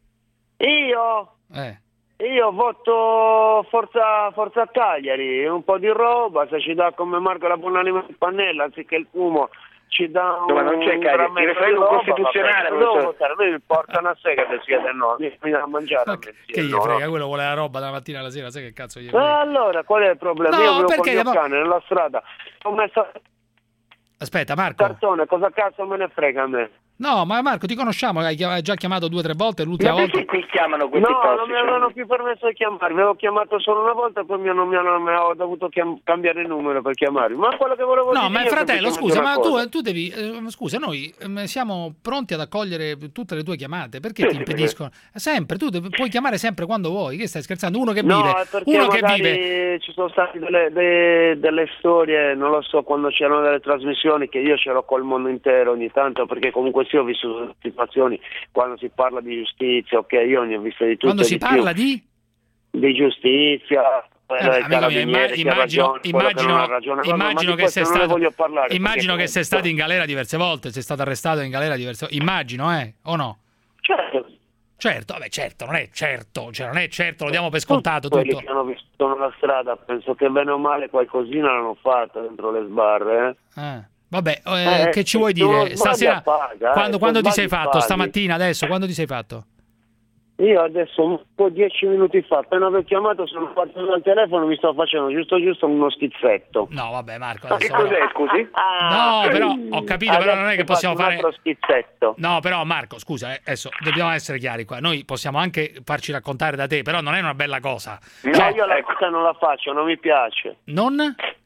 S: Io voto Forza Cagliari, un po' di roba, se ci dà come Marco la buonanima di Pannella anziché il fumo ci dà
G: ma non c'è il referendum costituzionale,
S: devo votare, a me mi portano a sega se siete no, mi viene a mangiare
F: che gli frega, quello vuole la roba dalla mattina alla sera, sai che cazzo gli frega?
S: Allora qual è il problema? Io volevo con il mio cane nella strada, ho messo
F: aspetta Marco,
S: cartone, cosa cazzo me ne frega a me?
F: No, ma Marco, ti conosciamo, hai già chiamato 2 o 3 volte, l'ultima volta.
G: Qui chiamano questi
S: No, non mi avevano più permesso di chiamarmi, avevo chiamato solo una volta e poi ho dovuto cambiare il numero per chiamarmi. Ma quello che volevo dire...
F: No, ma fratello, scusa, ma tu devi... scusa, noi siamo pronti ad accogliere tutte le tue chiamate, perché ti impediscono? Sempre, tu puoi chiamare sempre quando vuoi, che stai scherzando? Uno che vive...
S: ci sono state delle storie, non lo so, quando c'erano delle trasmissioni che io ce l'ho col mondo intero ogni tanto, perché comunque sì, ho vissuto situazioni quando si parla di giustizia, ok, io ne ho viste di tutto.
F: Quando si parla di
S: giustizia,
F: immagino che sei stato in galera diverse volte, sei stato arrestato in galera diverse volte, immagino, o no?
S: Certo.
F: Certo, vabbè, certo, non è certo, cioè non è certo, lo diamo per scontato
S: quelli
F: tutto.
S: che hanno vissuto nella strada, penso che bene o male qualcosina l'hanno fatta dentro le sbarre.
F: Vabbè, che ci vuoi dire? Stasera, quando ti sei fatto? Stamattina, adesso, quando ti sei fatto?
S: Io adesso un po' 10 minuti fa, appena vi ho chiamato, sono partito dal telefono, mi sto facendo giusto uno schizzetto.
F: No, vabbè, Marco.
S: Ma che cos'è, scusi?
F: No, però ho capito, però non è che possiamo fare
S: un altro schizzetto.
F: No, però Marco, scusa, adesso dobbiamo essere chiari qua. Noi possiamo anche farci raccontare da te, però non è una bella cosa.
S: No, io la cosa non la faccio, non mi piace.
F: Non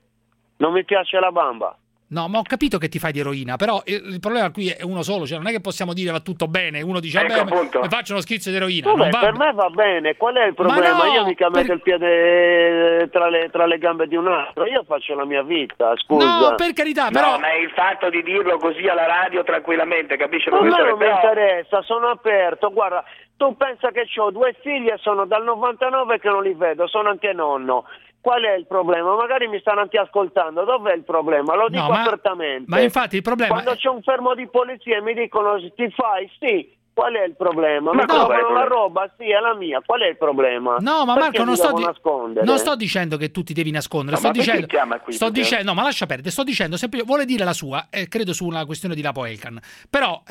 S: mi piace la bamba.
F: No, ma ho capito che ti fai di eroina, però il problema qui è uno solo, cioè non è che possiamo dire va tutto bene, uno dice mi faccio uno schizzo di eroina.
S: Per me va bene, qual è il problema? Io mica metto il piede tra le gambe di un altro, io faccio la mia vita, scusa.
F: No, per carità, però...
G: No, ma è il fatto di dirlo così alla radio tranquillamente, capisci?
S: Non mi interessa, sono aperto, guarda, tu pensa che ho 2 figli e sono dal 99 che non li vedo, sono anche nonno. Qual è il problema? Magari mi stanno anche ascoltando. Dov'è il problema? Lo dico apertamente.
F: Ma infatti il problema...
S: Quando c'è un fermo di polizia e mi dicono ti fai? Sì. Qual è il problema? Mi trovano la roba? Sì, è la mia. Qual è il problema?
F: No, ma
S: perché
F: Marco, non sto dicendo che tu ti devi nascondere. Sto dicendo, no, ma lascia perdere. Sto dicendo sempre, vuole dire la sua, credo su una questione di Lapo Elkan. Però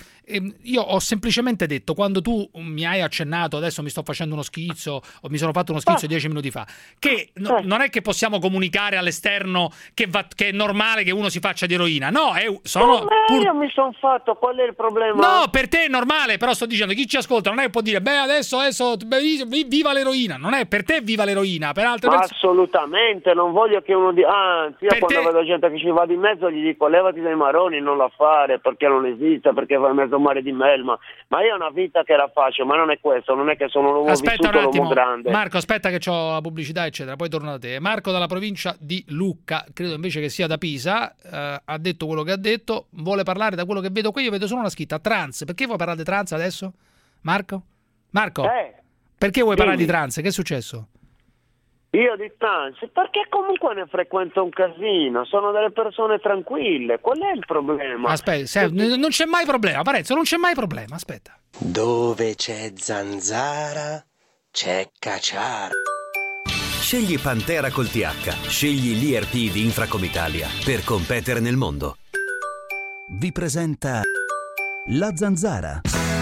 F: io ho semplicemente detto, quando tu mi hai accennato, adesso mi sto facendo uno schizzo, o mi sono fatto uno schizzo 10 minuti fa, che non è che possiamo comunicare all'esterno che è normale che uno si faccia di eroina. No,
S: io mi sono fatto, qual è il problema?
F: No, per te è normale. Però sto dicendo, chi ci ascolta non è che può dire adesso viva l'eroina, non è per te viva l'eroina, per altre persone
S: assolutamente, non voglio che uno dica, anzi, io quando vedo gente che ci va di mezzo gli dico levati dai maroni, non la fare perché non esiste, perché va in mezzo a mare di melma, ma io ho una vita che la faccio, ma non è questo, non è che sono l'uomo vissuto, l'uomo grande.
F: Marco, aspetta che c'ho la pubblicità eccetera, poi torno da te. Marco dalla provincia di Lucca, credo invece che sia da Pisa, ha detto quello che ha detto, vuole parlare da quello che vedo qui, io vedo solo una scritta trans, perché vuoi parlare di trans adesso? Marco? Perché vuoi parlare di trans? Che è successo?
S: Io di trans? Perché comunque ne frequento un casino, sono delle persone tranquille, qual è il problema?
F: Aspetta, non c'è mai problema, Parenzo, non c'è mai problema, aspetta.
T: Dove c'è zanzara, c'è cacciara.
B: Scegli Pantera col TH, scegli l'IRP di Infracomitalia per competere nel mondo.
V: Vi presenta La Zanzara.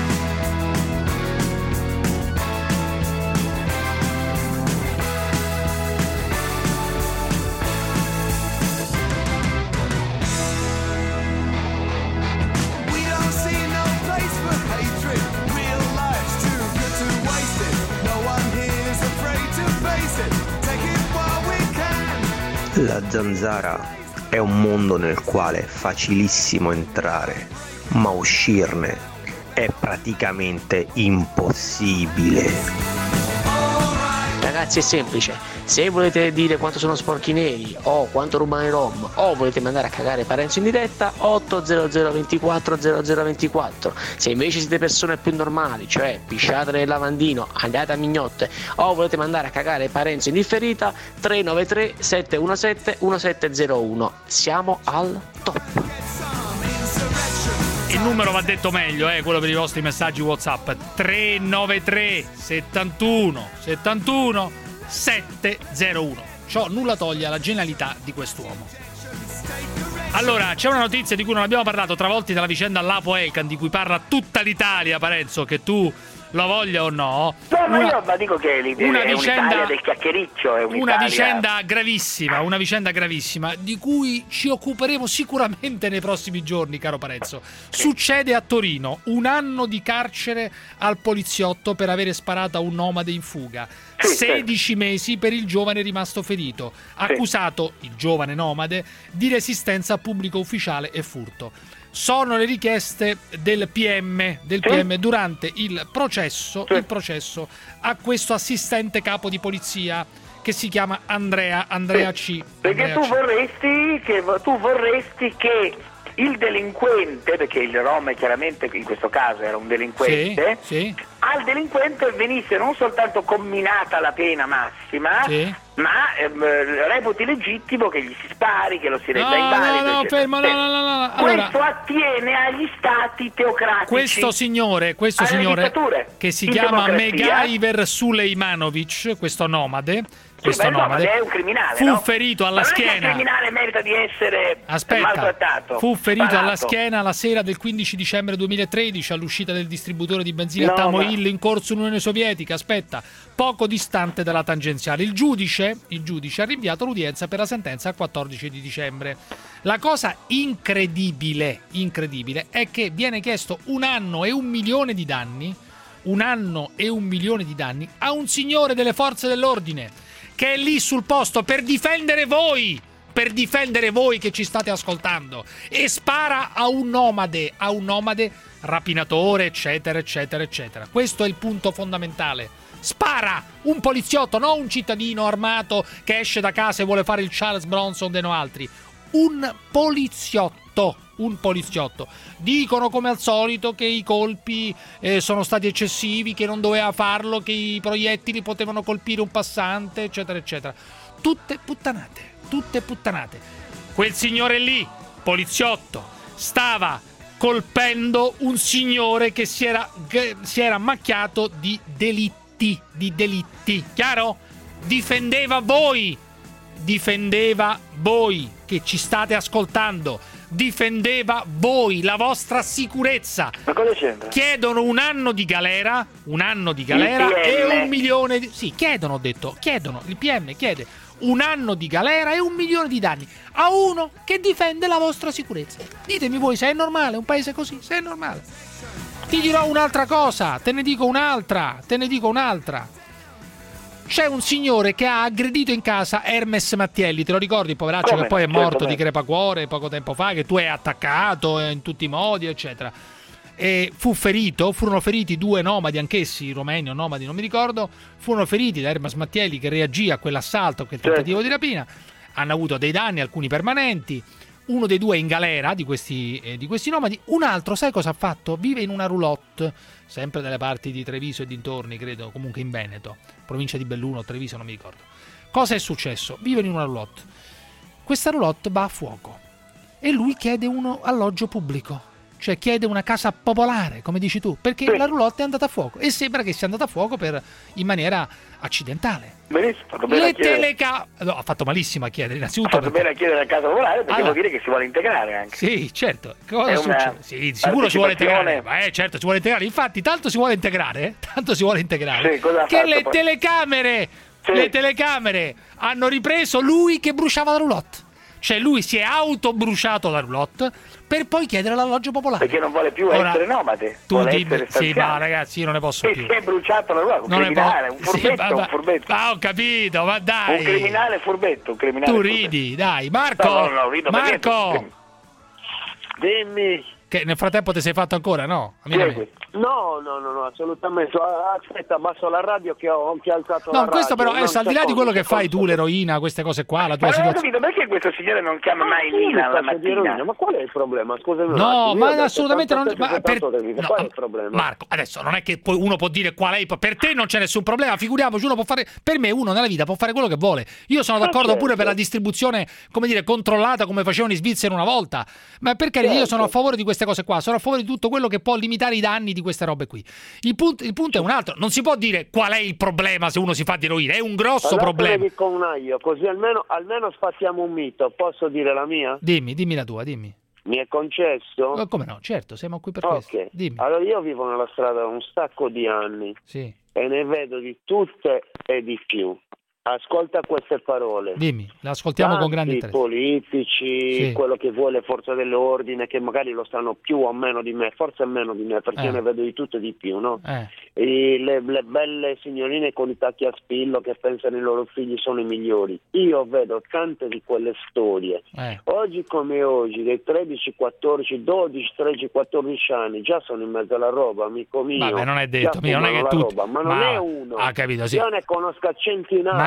U: La zanzara è un mondo nel quale è facilissimo entrare, ma uscirne è praticamente impossibile.
W: Ragazzi, è semplice, se volete dire quanto sono sporchi i neri o quanto rubano i rom o volete mandare a cagare Parenzo in diretta, 800 24 0024. Se invece siete persone più normali, cioè pisciate nel lavandino, andate a mignotte, o volete mandare a cagare Parenzo in differita, 393 717 1701. Siamo al top.
F: Il numero va detto meglio, quello per i vostri messaggi WhatsApp, 393 71 71 701. Ciò nulla toglie alla genialità di quest'uomo. Allora, c'è una notizia di cui non abbiamo parlato, travolti dalla vicenda Lapo Elkan, di cui parla tutta l'Italia, Parenzo, che tu lo voglia o no.
G: No, io dico che è un'Italia del chiacchiericcio, è
F: una vicenda gravissima, di cui ci occuperemo sicuramente nei prossimi giorni, caro Parenzo. Succede a Torino, 1 anno di carcere al poliziotto per avere sparato a un nomade in fuga. 16 mesi per il giovane rimasto ferito, accusato, il giovane nomade, di resistenza a pubblico ufficiale e furto. Sono le richieste del PM durante il processo a questo assistente capo di polizia che si chiama Andrea C.
G: Perché tu vorresti che il delinquente, perché il Rom chiaramente in questo caso era un delinquente, al delinquente venisse non soltanto comminata la pena massima, ma reputi legittimo che gli si spari, che lo si renda invalido.
F: No, fermo, no. Allora,
G: questo attiene agli stati teocratici.
F: Questo signore che si chiama Megaiver Sulejmanovic, questo nomade,
G: è un criminale,
F: fu ferito alla schiena.
G: Il criminale merita di essere maltrattato.
F: Fu ferito alla schiena la sera del 15 dicembre 2013 all'uscita del distributore di benzina Tamoil in corso Unione Sovietica. Poco distante dalla tangenziale. Il giudice ha rinviato l'udienza per la sentenza al 14 di dicembre. La cosa incredibile è che viene chiesto 1 anno e 1 milione di danni. 1 anno e 1 milione di danni a un signore delle forze dell'ordine che è lì sul posto per difendere voi che ci state ascoltando, e spara a un nomade rapinatore, eccetera. Questo è il punto fondamentale. Spara un poliziotto, non un cittadino armato che esce da casa e vuole fare il Charles Bronson dei no altri. Un poliziotto. Dicono come al solito che i colpi sono stati eccessivi, che non doveva farlo, che i proiettili potevano colpire un passante, eccetera. Tutte puttanate. Quel signore lì, poliziotto, stava colpendo un signore che si era macchiato di delitti, chiaro? Difendeva voi che ci state ascoltando, difendeva voi, la vostra sicurezza.
G: Ma cosa c'entra?
F: Chiedono 1 anno di galera e 1 milione di... Sì, chiedono, il PM chiede 1 anno di galera e 1 milione di danni a uno che difende la vostra sicurezza. Ditemi voi se è normale un paese così, se è normale. Ti dirò un'altra cosa, te ne dico un'altra. C'è un signore che ha aggredito in casa Hermes Mattielli, te lo ricordi, poveraccio, che poi è morto di crepacuore poco tempo fa, che tu hai attaccato in tutti i modi, eccetera. E furono feriti 2 nomadi, anch'essi romeni o nomadi, non mi ricordo, furono feriti da Hermes Mattielli che reagì a quell'assalto, a quel tentativo di rapina. Hanno avuto dei danni, alcuni permanenti. Uno dei 2 è in galera di questi nomadi. Un altro, sai cosa ha fatto? Vive in una roulotte, sempre dalle parti di Treviso e dintorni, credo, comunque in Veneto, provincia di Belluno, Treviso, non mi ricordo. Cosa è successo? Vive in una roulotte. Questa roulotte va a fuoco e lui chiede un alloggio pubblico, cioè chiede una casa popolare, come dici tu, perché la roulotte è andata a fuoco e sembra che sia andata a fuoco in maniera accidentale.
G: Benissimo, fatto bene a chiedere.
F: No, ha fatto malissimo a chiedere, innanzitutto.
G: Ha fatto bene a chiedere a casa popolare, perché vuol dire che si vuole integrare anche.
F: Sì, certo. Cosa succede? Sì, sicuro si vuole integrare. Certo, si vuole integrare. Infatti, tanto si vuole integrare,
G: Sì,
F: che le telecamere hanno ripreso lui che bruciava la roulotte. Cioè lui si è autobruciato la roulotte per poi chiedere l'alloggio popolare.
G: Perché non vuole più essere nomade.
F: Sì, ma ragazzi, io non ne posso più.
G: E si è bruciato la roulotte, un criminale, un furbetto.
F: Ho capito, ma dai.
G: Un criminale furbetto,
F: Tu ridi, dai. Marco!
G: No, rido
F: Marco!
S: Dimmi.
F: Che nel frattempo ti sei fatto ancora, no?
S: No, assolutamente. Aspetta, abbasso la radio che ho anche alzato la radio.
F: No, questo però è al di là di quello che fai tu, l'eroina, queste cose qua, la tua situazione.
G: Ma non ho capito, perché questo signore non chiama mai Nina la mattina?
S: Ma qual è il problema? Scusami.
F: No, ma assolutamente non...
S: Qual è il problema?
F: Marco, adesso non è che poi uno può dire qual è... Per te non c'è nessun problema, figuriamoci, uno può fare... Per me uno nella vita può fare quello che vuole. Io sono d'accordo pure per la distribuzione, come dire, controllata, come facevano in Svizzera una volta. Ma perché io sono a favore di queste cose qua, sono a favore di tutto quello che può limitare i danni di queste robe qui. Il punto è un altro, non si può dire qual è il problema se uno si fa di eroina, è un grosso problema.
S: Dico una io, così almeno spaziamo un mito. Posso dire la mia?
F: Dimmi la tua, dimmi.
S: Mi è concesso?
F: Come no, certo, siamo qui per questo. Dimmi.
S: Allora io vivo nella strada da un sacco di anni e ne vedo di tutte e di più. Ascolta queste parole.
F: Dimmi, le ascoltiamo con grande interesse.
S: Politici, quello che vuole forza dell'ordine, che magari lo sanno più o meno di me, forse meno di me, perché io ne vedo di tutto e di più, no? E le belle signorine con i tacchi a spillo che pensano i loro figli sono i migliori. Io vedo tante di quelle storie. Oggi come oggi, dei 13, 14, 12, 13, 14 anni, già sono in mezzo alla roba, amico mio.
F: Vabbè, non è detto, non è che tu...
S: ma non è uno.
F: Capito, sì.
S: Io ne conosco centinaia.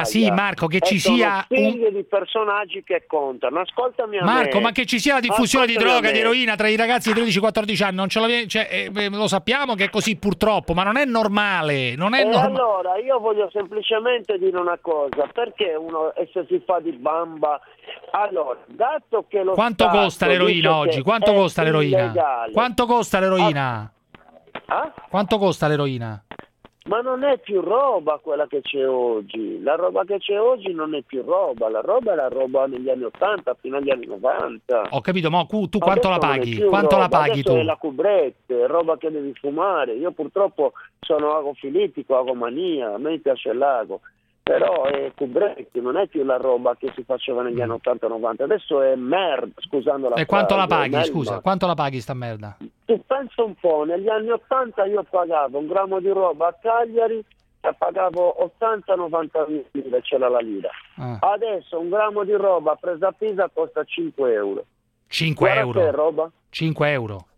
F: sì, Marco, che ci sia
S: figli di personaggi che contano. Ascoltami a
F: Marco,
S: me.
F: ma che ci sia la diffusione di droga, di eroina tra i ragazzi di 13-14 anni, non ce lo sappiamo che è così purtroppo, ma non è normale, non è normale.
S: Allora, io voglio semplicemente dire una cosa, perché uno se si fa di bamba. Allora, dato che lo
F: quanto costa l'eroina oggi? Quanto costa l'eroina?
S: Illegale.
F: Quanto costa l'eroina? Quanto costa l'eroina?
S: Ma non è più roba quella che c'è oggi. La roba che c'è oggi non è più roba. La roba è la roba negli anni 80 fino agli anni 90.
F: Ho capito, ma tu quanto la paghi? Quanto la paghi tu?
S: È la cubrette, roba che devi fumare. Io purtroppo sono agofilitico, agomania, a me mi piace l'ago. Però è cubretti, non è più la roba che si faceva negli anni 80-90. Adesso è merda, scusando la
F: frase. E quanto la paghi, scusa? Quanto la paghi sta merda?
S: Tu pensa un po', negli anni 80 io pagavo un grammo di roba a Cagliari e pagavo 80-90 lire, c'era la lira. Adesso un grammo di roba presa a Pisa costa 5 euro.
F: 5 euro?
S: Che roba?
F: 5 euro.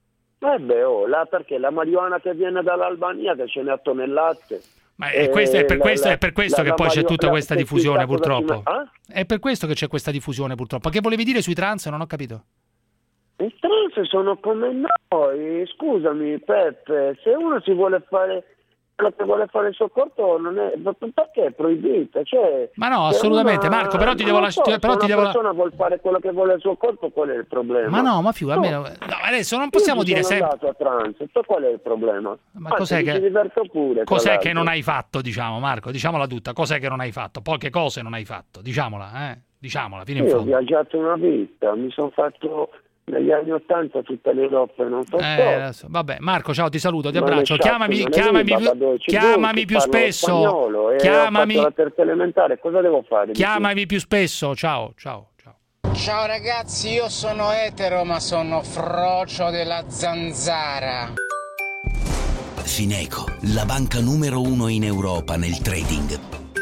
S: Là perché la marijuana che viene dall'Albania, che ce n'è a tonnellate.
F: Ma è per questo che poi c'è tutta questa diffusione, purtroppo. È per questo che c'è questa diffusione, purtroppo. Che volevi dire sui trans? Non ho capito.
S: I trans sono come noi. Scusami, Peppe, se uno si vuole fare quello che vuole fare il suo corpo, non è perché è proibito?
F: Ma no, assolutamente, Marco, però ti devo lasciare.
S: Se una persona vuole fare quello che vuole il suo corpo, qual è il problema?
F: Ma no, ma almeno adesso non possiamo dire sempre.
S: Sono andato a trans, qual è il problema?
F: Ma cos'è che
S: diverto pure?
F: Cos'è che non hai fatto, diciamo, Marco? Diciamola tutta, cos'è che non hai fatto? Poche cose non hai fatto, diciamola, Diciamola, fino in fondo.
S: Io ho viaggiato una vita, mi sono fatto negli anni 80 tutte le roppe, non so.
F: Vabbè, Marco, ciao, ti saluto, ti abbraccio. Chiamami più spesso. Chiamami.
S: La terza elementare, cosa devo fare?
F: Chiamami più spesso. Ciao.
L: Ciao ragazzi, io sono etero, ma sono frocio della zanzara.
B: Fineco, la banca numero 1 in Europa nel trading,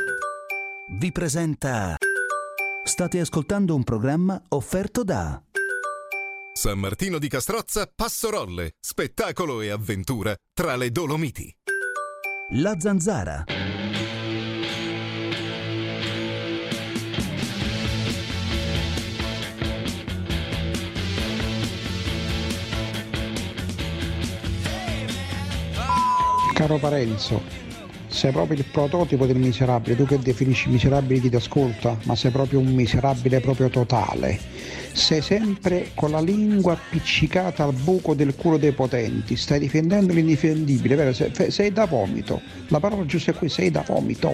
V: vi presenta. State ascoltando un programma offerto da
A: San Martino di Castrozza, Passorolle, spettacolo e avventura tra le Dolomiti.
V: La Zanzara.
I: Caro Parenzo, sei proprio il prototipo del miserabile. Tu che definisci miserabile chi ti ascolta, ma sei proprio un miserabile proprio totale. Sei sempre con la lingua appiccicata al buco del culo dei potenti, stai difendendo l'indifendibile, vero? Sei da vomito. La parola giusta è qui, sei da vomito.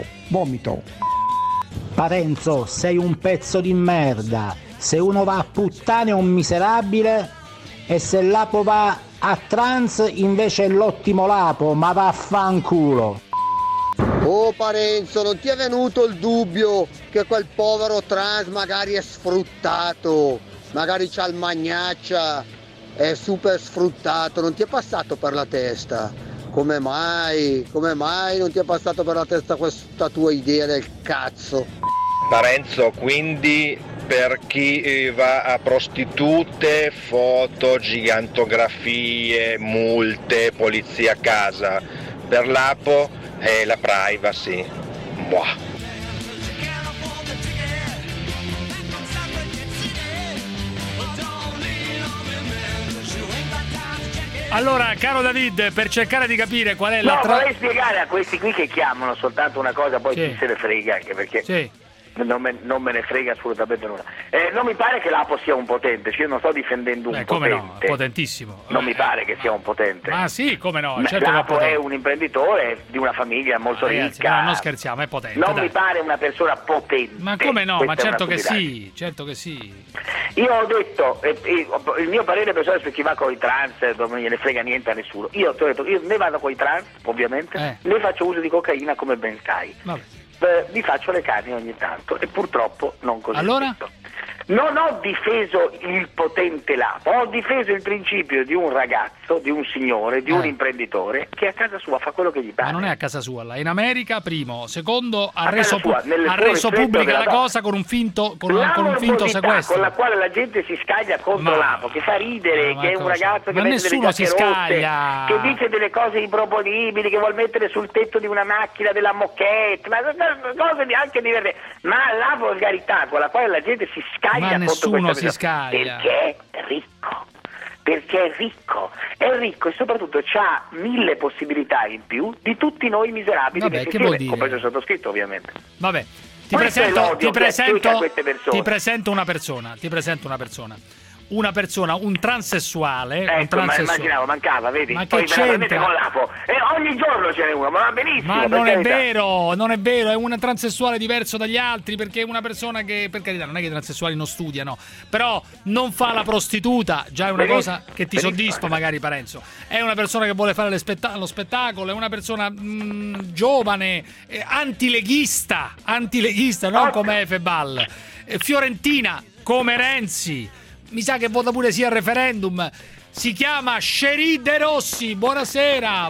C: Parenzo, sei un pezzo di merda. Se uno va a puttane è un miserabile e se l'apo va a trans invece è l'ottimo lapo, ma vaffanculo.
E: Oh Parenzo, non ti è venuto il dubbio che quel povero trans magari è sfruttato, magari c'ha il magnaccia, è super sfruttato, non ti è passato per la testa? Come mai non ti è passato per la testa questa tua idea del cazzo?
X: Parenzo, quindi per chi va a prostitute, foto, gigantografie, multe, polizia a casa, per l'Apo è la privacy. Boh.
F: Allora, caro David, per cercare di capire qual è la
G: vorrei spiegare a questi qui che chiamano soltanto una cosa, poi chi se ne frega, anche perché non me ne frega assolutamente nulla. Non mi pare che l'Apo sia un potente, cioè io non sto difendendo un
F: come
G: potente.
F: No, potentissimo.
G: Non mi pare che sia un potente.
F: Ma sì, come no, certo
G: l'Apo è un imprenditore di una famiglia molto ricca.
F: No, non scherziamo, è potente.
G: Non mi pare una persona potente.
F: Ma come no, ma certo che sì,
G: Io ho detto, il mio parere personale su chi va con i trans, non gliene frega niente a nessuno. Io ti ho detto, io ne vado con i trans, ovviamente, ne faccio uso di cocaina come ben sai.
F: Vabbè.
G: Mi faccio le canne ogni tanto e purtroppo non così.
F: Allora?
G: Non ho difeso il potente Lapo, ho difeso il principio di un ragazzo, di un signore, di un imprenditore che a casa sua fa quello che gli pare.
F: Ma non è a casa sua, là. In America, primo. Secondo, ha reso
G: reso
F: pubblica la cosa con un finto sequestro.
G: Con la quale la gente si scaglia contro Lapo, che fa ridere, che è un ragazzo che mette delle giacche rotte, che dice delle cose improponibili, che vuol mettere sul tetto di una macchina della moquette, ma cose anche diverse. Ma la volgarità con la quale la gente si scaglia,
F: ma nessuno si scaglia
G: perché è ricco e soprattutto ha 1000 possibilità in più di tutti noi miserabili.
F: Vabbè, che vuol dire?
G: Compreso il sottoscritto, ovviamente.
F: Vabbè, ti presento una persona. Una persona, un transessuale.
G: Ecco, ma immaginavo, mancava, vedi?
F: Ma
G: poi
F: che c'entra?
G: Con Lapo. E ogni giorno ce n'è uno, ma va benissimo.
F: Ma non è vero, è un transessuale diverso dagli altri, perché è una persona che, per carità, non è che i transessuali non studiano, però non fa la prostituta, già è una cosa che ti soddisfa magari, Parenzo. È una persona che vuole fare lo spettacolo, è una persona giovane, antileghista, non come Efebal, fiorentina, come Renzi. Mi sa che vota pure sì al referendum. Si chiama Sherì De Rossi. Buonasera.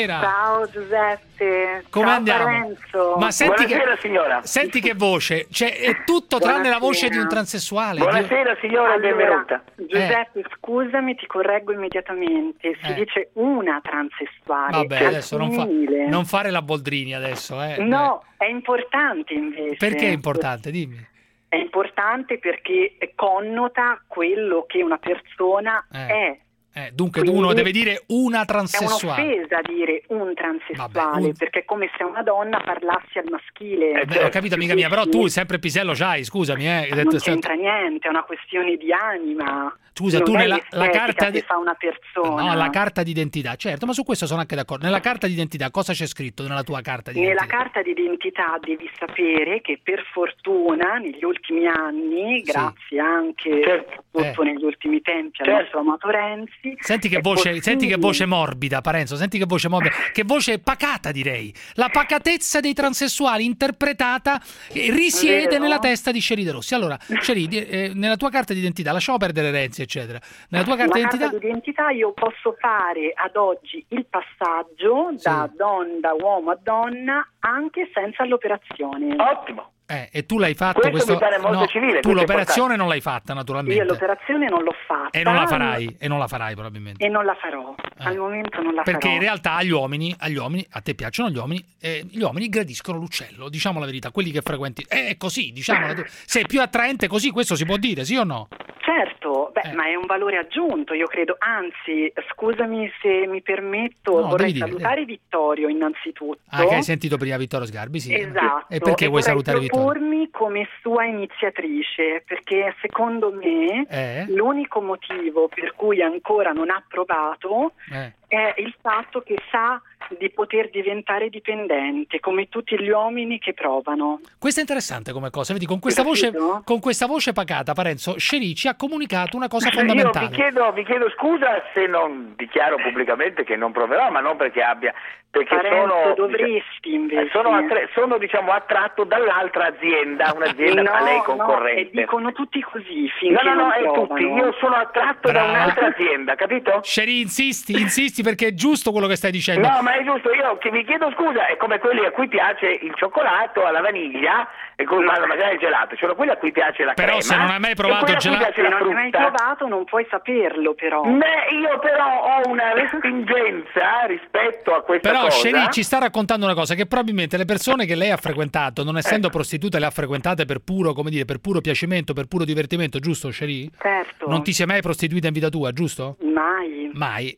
H: Ciao Giuseppe.
F: Come andiamo?
H: Parenzo.
F: Ma senti
G: buonasera signora.
F: Senti che voce. Cioè, è tutto tranne la voce di un transessuale.
G: Buonasera signora, benvenuta.
H: Giuseppe, scusami, ti correggo immediatamente. Si dice una transessuale.
F: Vabbè, adesso non fare la Boldrini adesso.
H: No, è importante invece.
F: Perché è importante? Dimmi.
H: È importante perché connota quello che una persona è.
F: Dunque uno deve dire una transessuale.
H: È un'offesa dire un transessuale, perché è come se una donna parlassi al maschile.
F: Ho capito, amica mia, però tu sempre il pisello c'hai, scusami.
H: Non c'entra niente, è una questione di anima.
F: Scusa, tu la carta
H: che fa una persona.
F: No, la carta d'identità, certo, ma su questo sono anche d'accordo. Nella carta d'identità cosa c'è scritto nella tua carta d'identità?
H: Nella carta d'identità devi sapere che per fortuna negli ultimi anni, grazie anche soprattutto negli ultimi tempi al nostro amato Renzi.
F: Senti che voce morbida, Parenzo, che voce pacata, direi. La pacatezza dei transessuali interpretata risiede nella testa di Sherì De Rossi. Allora, Sherì, nella tua carta d'identità, lasciamo perdere Renzi, eccetera. Nella tua carta
H: d'identità io posso fare ad oggi il passaggio da uomo a donna anche senza l'operazione.
G: Ottimo.
F: E tu l'hai fatto
G: questo mi pare molto civile.
F: Tu l'operazione non l'hai fatta, naturalmente.
H: Io l'operazione non l'ho fatta.
F: E non la farai probabilmente.
H: E non la farò. Al momento non la farò.
F: Perché in realtà agli uomini, a te piacciono gli uomini gradiscono l'uccello, diciamo la verità, quelli che frequenti. È così, diciamo. Se è più attraente così, questo si può dire, sì o no?
H: Certo, ma è un valore aggiunto, io credo. Anzi, scusami se mi permetto, vorrei salutare Vittorio innanzitutto.
F: Che hai sentito prima Vittorio Sgarbi, sì.
H: Esatto.
F: E perché vuoi salutare Vittorio?
H: Come sua iniziatrice, perché secondo me l'unico motivo per cui ancora non ha provato è il fatto che sa di poter diventare dipendente, come tutti gli uomini che provano.
F: Questo è interessante come cosa, vedi, con questa voce pacata, Parenzo, Sherì ci ha comunicato una cosa fondamentale.
G: Io vi chiedo scusa se non dichiaro pubblicamente che non proverò, ma non perché
H: Parenzo, dovresti invece.
G: Sono diciamo attratto dall'altra azienda, un'azienda a lei concorrente.
H: E dicono tutti così finché
G: non è tutti, io sono attratto da un'altra azienda, capito?
F: Sherì, insisti perché è giusto quello che stai dicendo.
G: No, ma è giusto, io che vi chiedo scusa, è come quelli a cui piace il cioccolato alla vaniglia e magari il gelato, sono quelli a cui piace la crema.
F: Però se non hai mai provato il gelato,
H: se non hai mai provato non puoi saperlo, però.
G: Io però ho una respingenza rispetto a questa
F: cosa. Però
G: Sherì
F: ci sta raccontando una cosa, che probabilmente le persone che lei ha frequentato, non essendo prostitute, le ha frequentate per puro, per puro piacimento, per puro divertimento, giusto Sherì?
H: Certo.
F: Non ti sei mai prostituita in vita tua, giusto? Mai.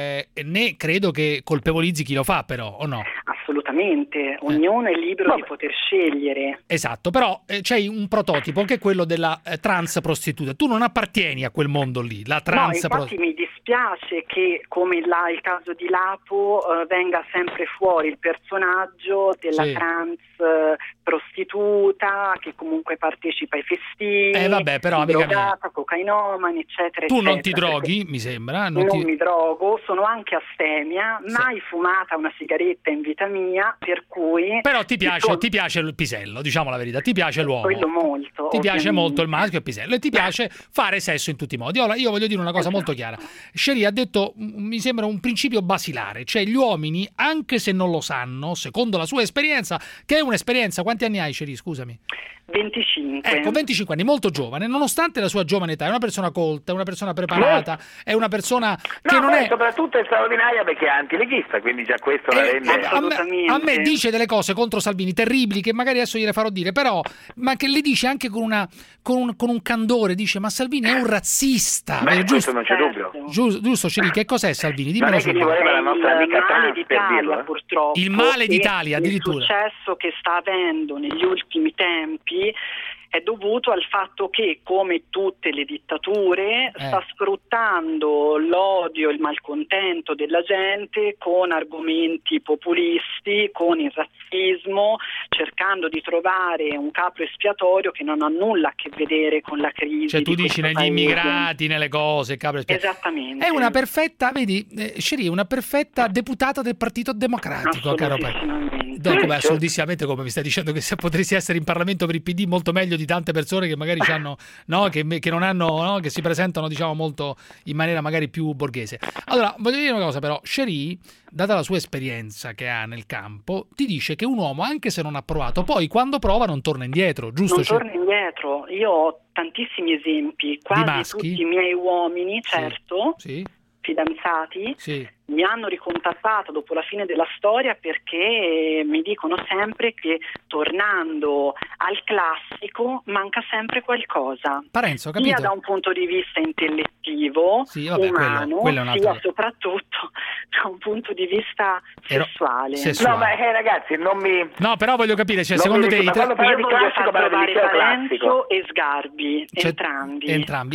F: Né credo che colpevolizzi chi lo fa, però, o no?
H: Assolutamente, ognuno è libero di poter scegliere.
F: Esatto, però c'è un prototipo che è quello della trans prostituta. Tu non appartieni a quel mondo lì, la trans
H: infatti mi dispiace che, come il caso di Lapo, venga sempre fuori il personaggio della trans prostituta che comunque partecipa ai festini,
F: vabbè, però, amica
H: drogata,
F: mia,
H: cocainomani, eccetera.
F: Tu non ti droghi, mi sembra.
H: Non mi drogo, sono anche astemia, mai fumata una sigaretta in vita mia, vita, per cui...
F: Però ti piace il pisello, diciamo la verità, ti piace l'uomo.
H: Quello molto.
F: Ti piace molto il maschio e il pisello e ti piace fare sesso in tutti i modi. Ora, io voglio dire una cosa molto chiara. Cherie ha detto, mi sembra un principio basilare, cioè gli uomini, anche se non lo sanno, secondo la sua esperienza, che è un'esperienza, quanti anni hai, Cherie, scusami?
H: 25.
F: Ecco, 25 anni, molto giovane, nonostante la sua giovane età, è una persona colta, è una persona preparata, è una persona che non è...
G: soprattutto è straordinaria perché è antileghista, quindi già questo la rende...
F: A me dice delle cose contro Salvini terribili, che magari adesso gliele farò dire, però, ma che le dice anche con un candore, dice, ma Salvini è un razzista.
G: Giusto, non c'è dubbio.
F: Giusto, Ciri, che cos'è Salvini? Dimmelo
G: subito. Non è che ci voleva la nostra amica
H: trans, per dirlo. Purtroppo.
F: Il male d'Italia, addirittura.
H: Il successo che sta avendo negli ultimi tempi è dovuto al fatto che, come tutte le dittature, sta sfruttando l'odio e il malcontento della gente con argomenti populisti, con il razzismo, cercando di trovare un capro espiatorio che non ha nulla a che vedere con la crisi.
F: Cioè tu dici negli immigrati, nelle cose, capro espiatorio.
H: Esattamente.
F: È una perfetta, vedi, Cherie, una perfetta deputata del Partito Democratico, caro assolutissimamente, come mi stai dicendo che se potresti essere in Parlamento per il PD molto meglio di tante persone che magari hanno, no, che non hanno, no, che si presentano, diciamo, molto in maniera magari più borghese. Allora, voglio dire una cosa però, Cherie, data la sua esperienza che ha nel campo, ti dice che un uomo, anche se non ha provato, poi quando prova non torna indietro, giusto?
H: Non torna indietro. Io ho tantissimi esempi, quasi tutti i miei uomini, certo, fidanzati, mi hanno ricontattato dopo la fine della storia perché mi dicono sempre che tornando al classico manca sempre qualcosa.
F: Parenzo, capito?
H: Sia da un punto di vista intellettivo, umano,
F: quello
H: sia soprattutto da un punto di vista sessuale.
G: No, ma ragazzi, non mi...
F: No, però voglio capire, cioè, secondo te...
H: Io voglio far provare Parenzo e Sgarbi, entrambi.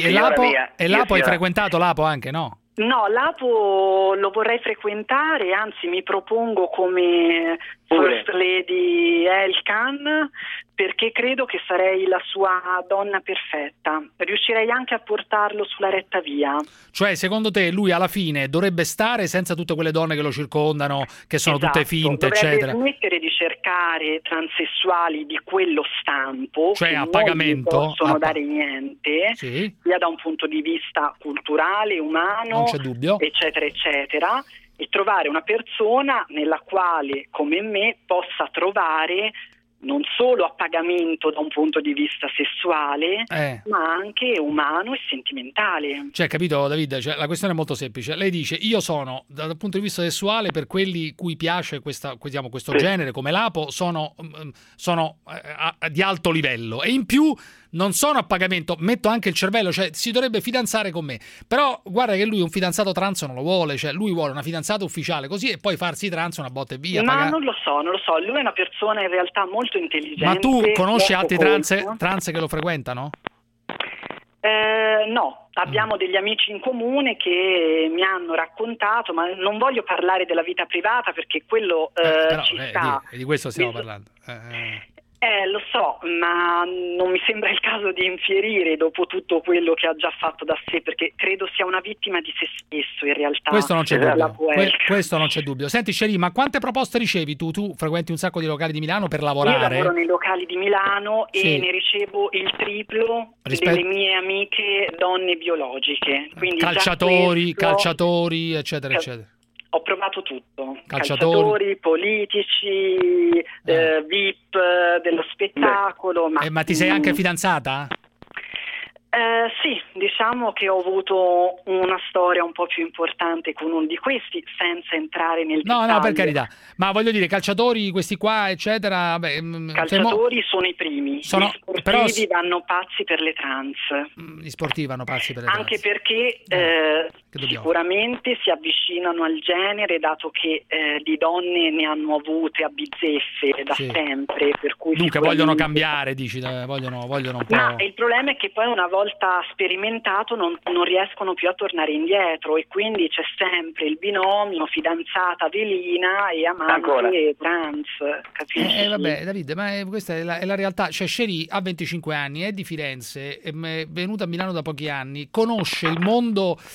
F: E Lapo hai frequentato Lapo anche, no?
H: No, l'Apo lo vorrei frequentare, anzi mi propongo come First Lady Elkan, perché credo che sarei la sua donna perfetta. Riuscirei anche a portarlo sulla retta via.
F: Cioè, secondo te, lui alla fine dovrebbe stare senza tutte quelle donne che lo circondano, che sono tutte finte, eccetera?
H: Dovrebbe smettere di cercare transessuali di quello stampo,
F: cioè
H: che
F: a pagamento,
H: non possono dare niente, sia da un punto di vista culturale, umano,
F: non c'è dubbio,
H: eccetera, eccetera, e trovare una persona nella quale, come me, possa trovare non solo a pagamento da un punto di vista sessuale, ma anche umano e sentimentale.
F: Cioè, capito, David? Cioè, la questione è molto semplice. Lei dice, io sono, dal punto di vista sessuale, per quelli cui piace questo genere, come Lapo, sono di alto livello. E in più non sono a pagamento, metto anche il cervello, cioè si dovrebbe fidanzare con me. Però guarda che lui un fidanzato trans non lo vuole, cioè lui vuole una fidanzata ufficiale così e poi farsi trans una botta e via.
H: Ma non lo so, lui è una persona in realtà molto intelligente.
F: Ma tu conosci altri trans che lo frequentano?
H: No, abbiamo degli amici in comune che mi hanno raccontato, ma non voglio parlare della vita privata perché quello ci sta.
F: Di questo stiamo parlando.
H: Lo so, ma non mi sembra il caso di infierire dopo tutto quello che ha già fatto da sé, perché credo sia una vittima di se stesso in realtà.
F: Questo non c'è dubbio. Questo non c'è dubbio. Senti, Cherie, ma quante proposte ricevi tu? Tu frequenti un sacco di locali di Milano per lavorare?
H: Io lavoro nei locali di Milano e ne ricevo il triplo delle mie amiche donne biologiche. Quindi calciatori,
F: eccetera, eccetera.
H: Ho provato tutto, calciatori politici, VIP dello spettacolo.
F: Ma ti sei anche fidanzata?
H: Sì, diciamo che ho avuto una storia un po' più importante con uno di questi, senza entrare nel dettaglio.
F: No, per carità. Ma voglio dire, calciatori, questi qua, eccetera...
H: calciatori sono i primi. Gli sportivi vanno pazzi per le trans.
F: Gli sportivi vanno pazzi per le trans.
H: Anche perché sicuramente si avvicinano al genere, dato che di donne ne hanno avute a bizzeffe da sempre. Per cui
F: dunque vogliono cambiare, dici, vogliono un po'...
H: Ma il problema è che poi una volta sperimentato non riescono più a tornare indietro, e quindi c'è sempre il binomio fidanzata velina e amante trans, capisci?
F: Vabbè, David, ma questa è la realtà. Cioè, Cherie ha 25 anni, è di Firenze, è venuta a Milano da pochi anni, conosce il mondo, quello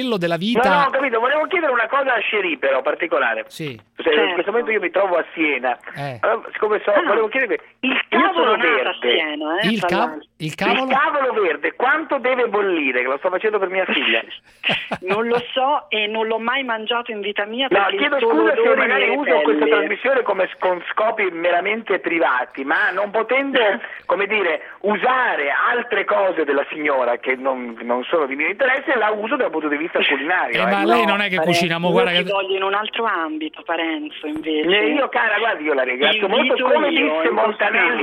F: quello della vita...
G: No, ho capito, volevo chiedere una cosa a Sherry però, particolare.
F: Sì.
G: In questo momento io mi trovo a Siena. Allora, siccome volevo chiedere, il cavolo verde...
F: Il
G: cavolo verde, quanto deve bollire? Che lo sto facendo per mia figlia.
H: Non lo so e non l'ho mai mangiato in vita mia.
G: No, chiedo scusa se magari uso questa trasmissione con scopi meramente privati, ma non potendo, come dire, usare altre cose della signora che non sono di mio interesse, la uso dal punto di vista culinario.
F: Ma lei non è che cucina, guarda che...
H: voglio in un altro ambito, Parenzo, invece.
G: Io, cara, guardi, io la ringrazio molto. Come disse Montanelli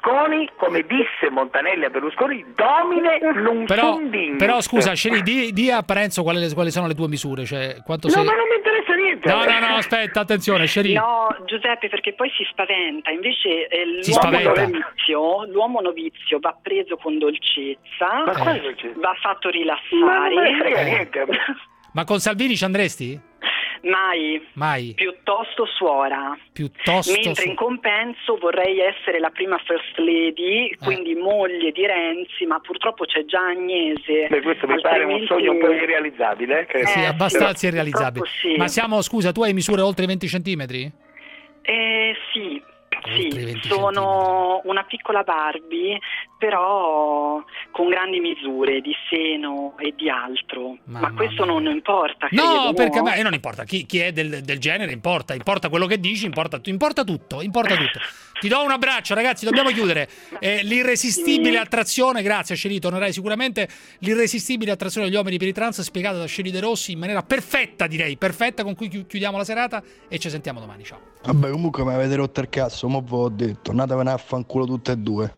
G: a Berlusconi, domine non funding.
F: Però scusa, Sherry, di a Parenzo quali sono le tue misure, cioè quanto
G: ma non mi interessa niente.
F: No, aspetta, attenzione, Sherry.
H: No, Giuseppe, perché poi si spaventa. Invece l'uomo novizio va preso con dolcezza, va fatto rilassare.
G: Ma non me ne frega niente.
F: Ma con Salvini ci andresti?
H: Mai. Piuttosto suora. Mentre in compenso vorrei essere la prima first lady, quindi moglie di Renzi, ma purtroppo c'è già Agnese.
G: Questo mi pare un sogno un po' irrealizzabile.
F: Sì, abbastanza irrealizzabile.
H: Sì.
F: Ma scusa, tu hai misure oltre i 20 centimetri?
H: Sì, sono una piccola Barbie, però con grandi misure di seno e di altro. Ma questo non importa.
F: No, perché a me non importa. Chi è del genere importa quello che dici, importa tutto. Ti do un abbraccio, ragazzi, dobbiamo chiudere. L'irresistibile attrazione, grazie Sherry, tornerai sicuramente. L'irresistibile attrazione degli uomini per i trans, spiegata da Sherry De Rossi in maniera perfetta, con cui chiudiamo la serata e ci sentiamo domani. Ciao.
D: Vabbè, comunque mi avete rotto il cazzo, mo' ve l'ho detto, andatevene a fanculo tutte e due.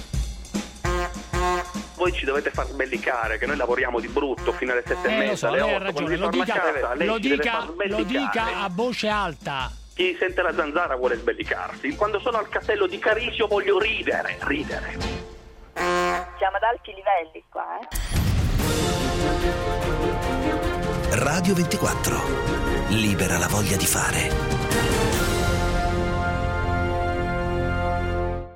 J: Voi ci dovete far sbellicare, che noi lavoriamo di brutto fino alle 7:30.
F: Lo so, lei ha ragione, lo dica a voce alta.
J: Chi sente la zanzara vuole sbellicarsi. Quando sono al castello di Carisio voglio ridere.
O: Siamo ad alti livelli qua,
V: Radio 24. Libera la voglia di fare.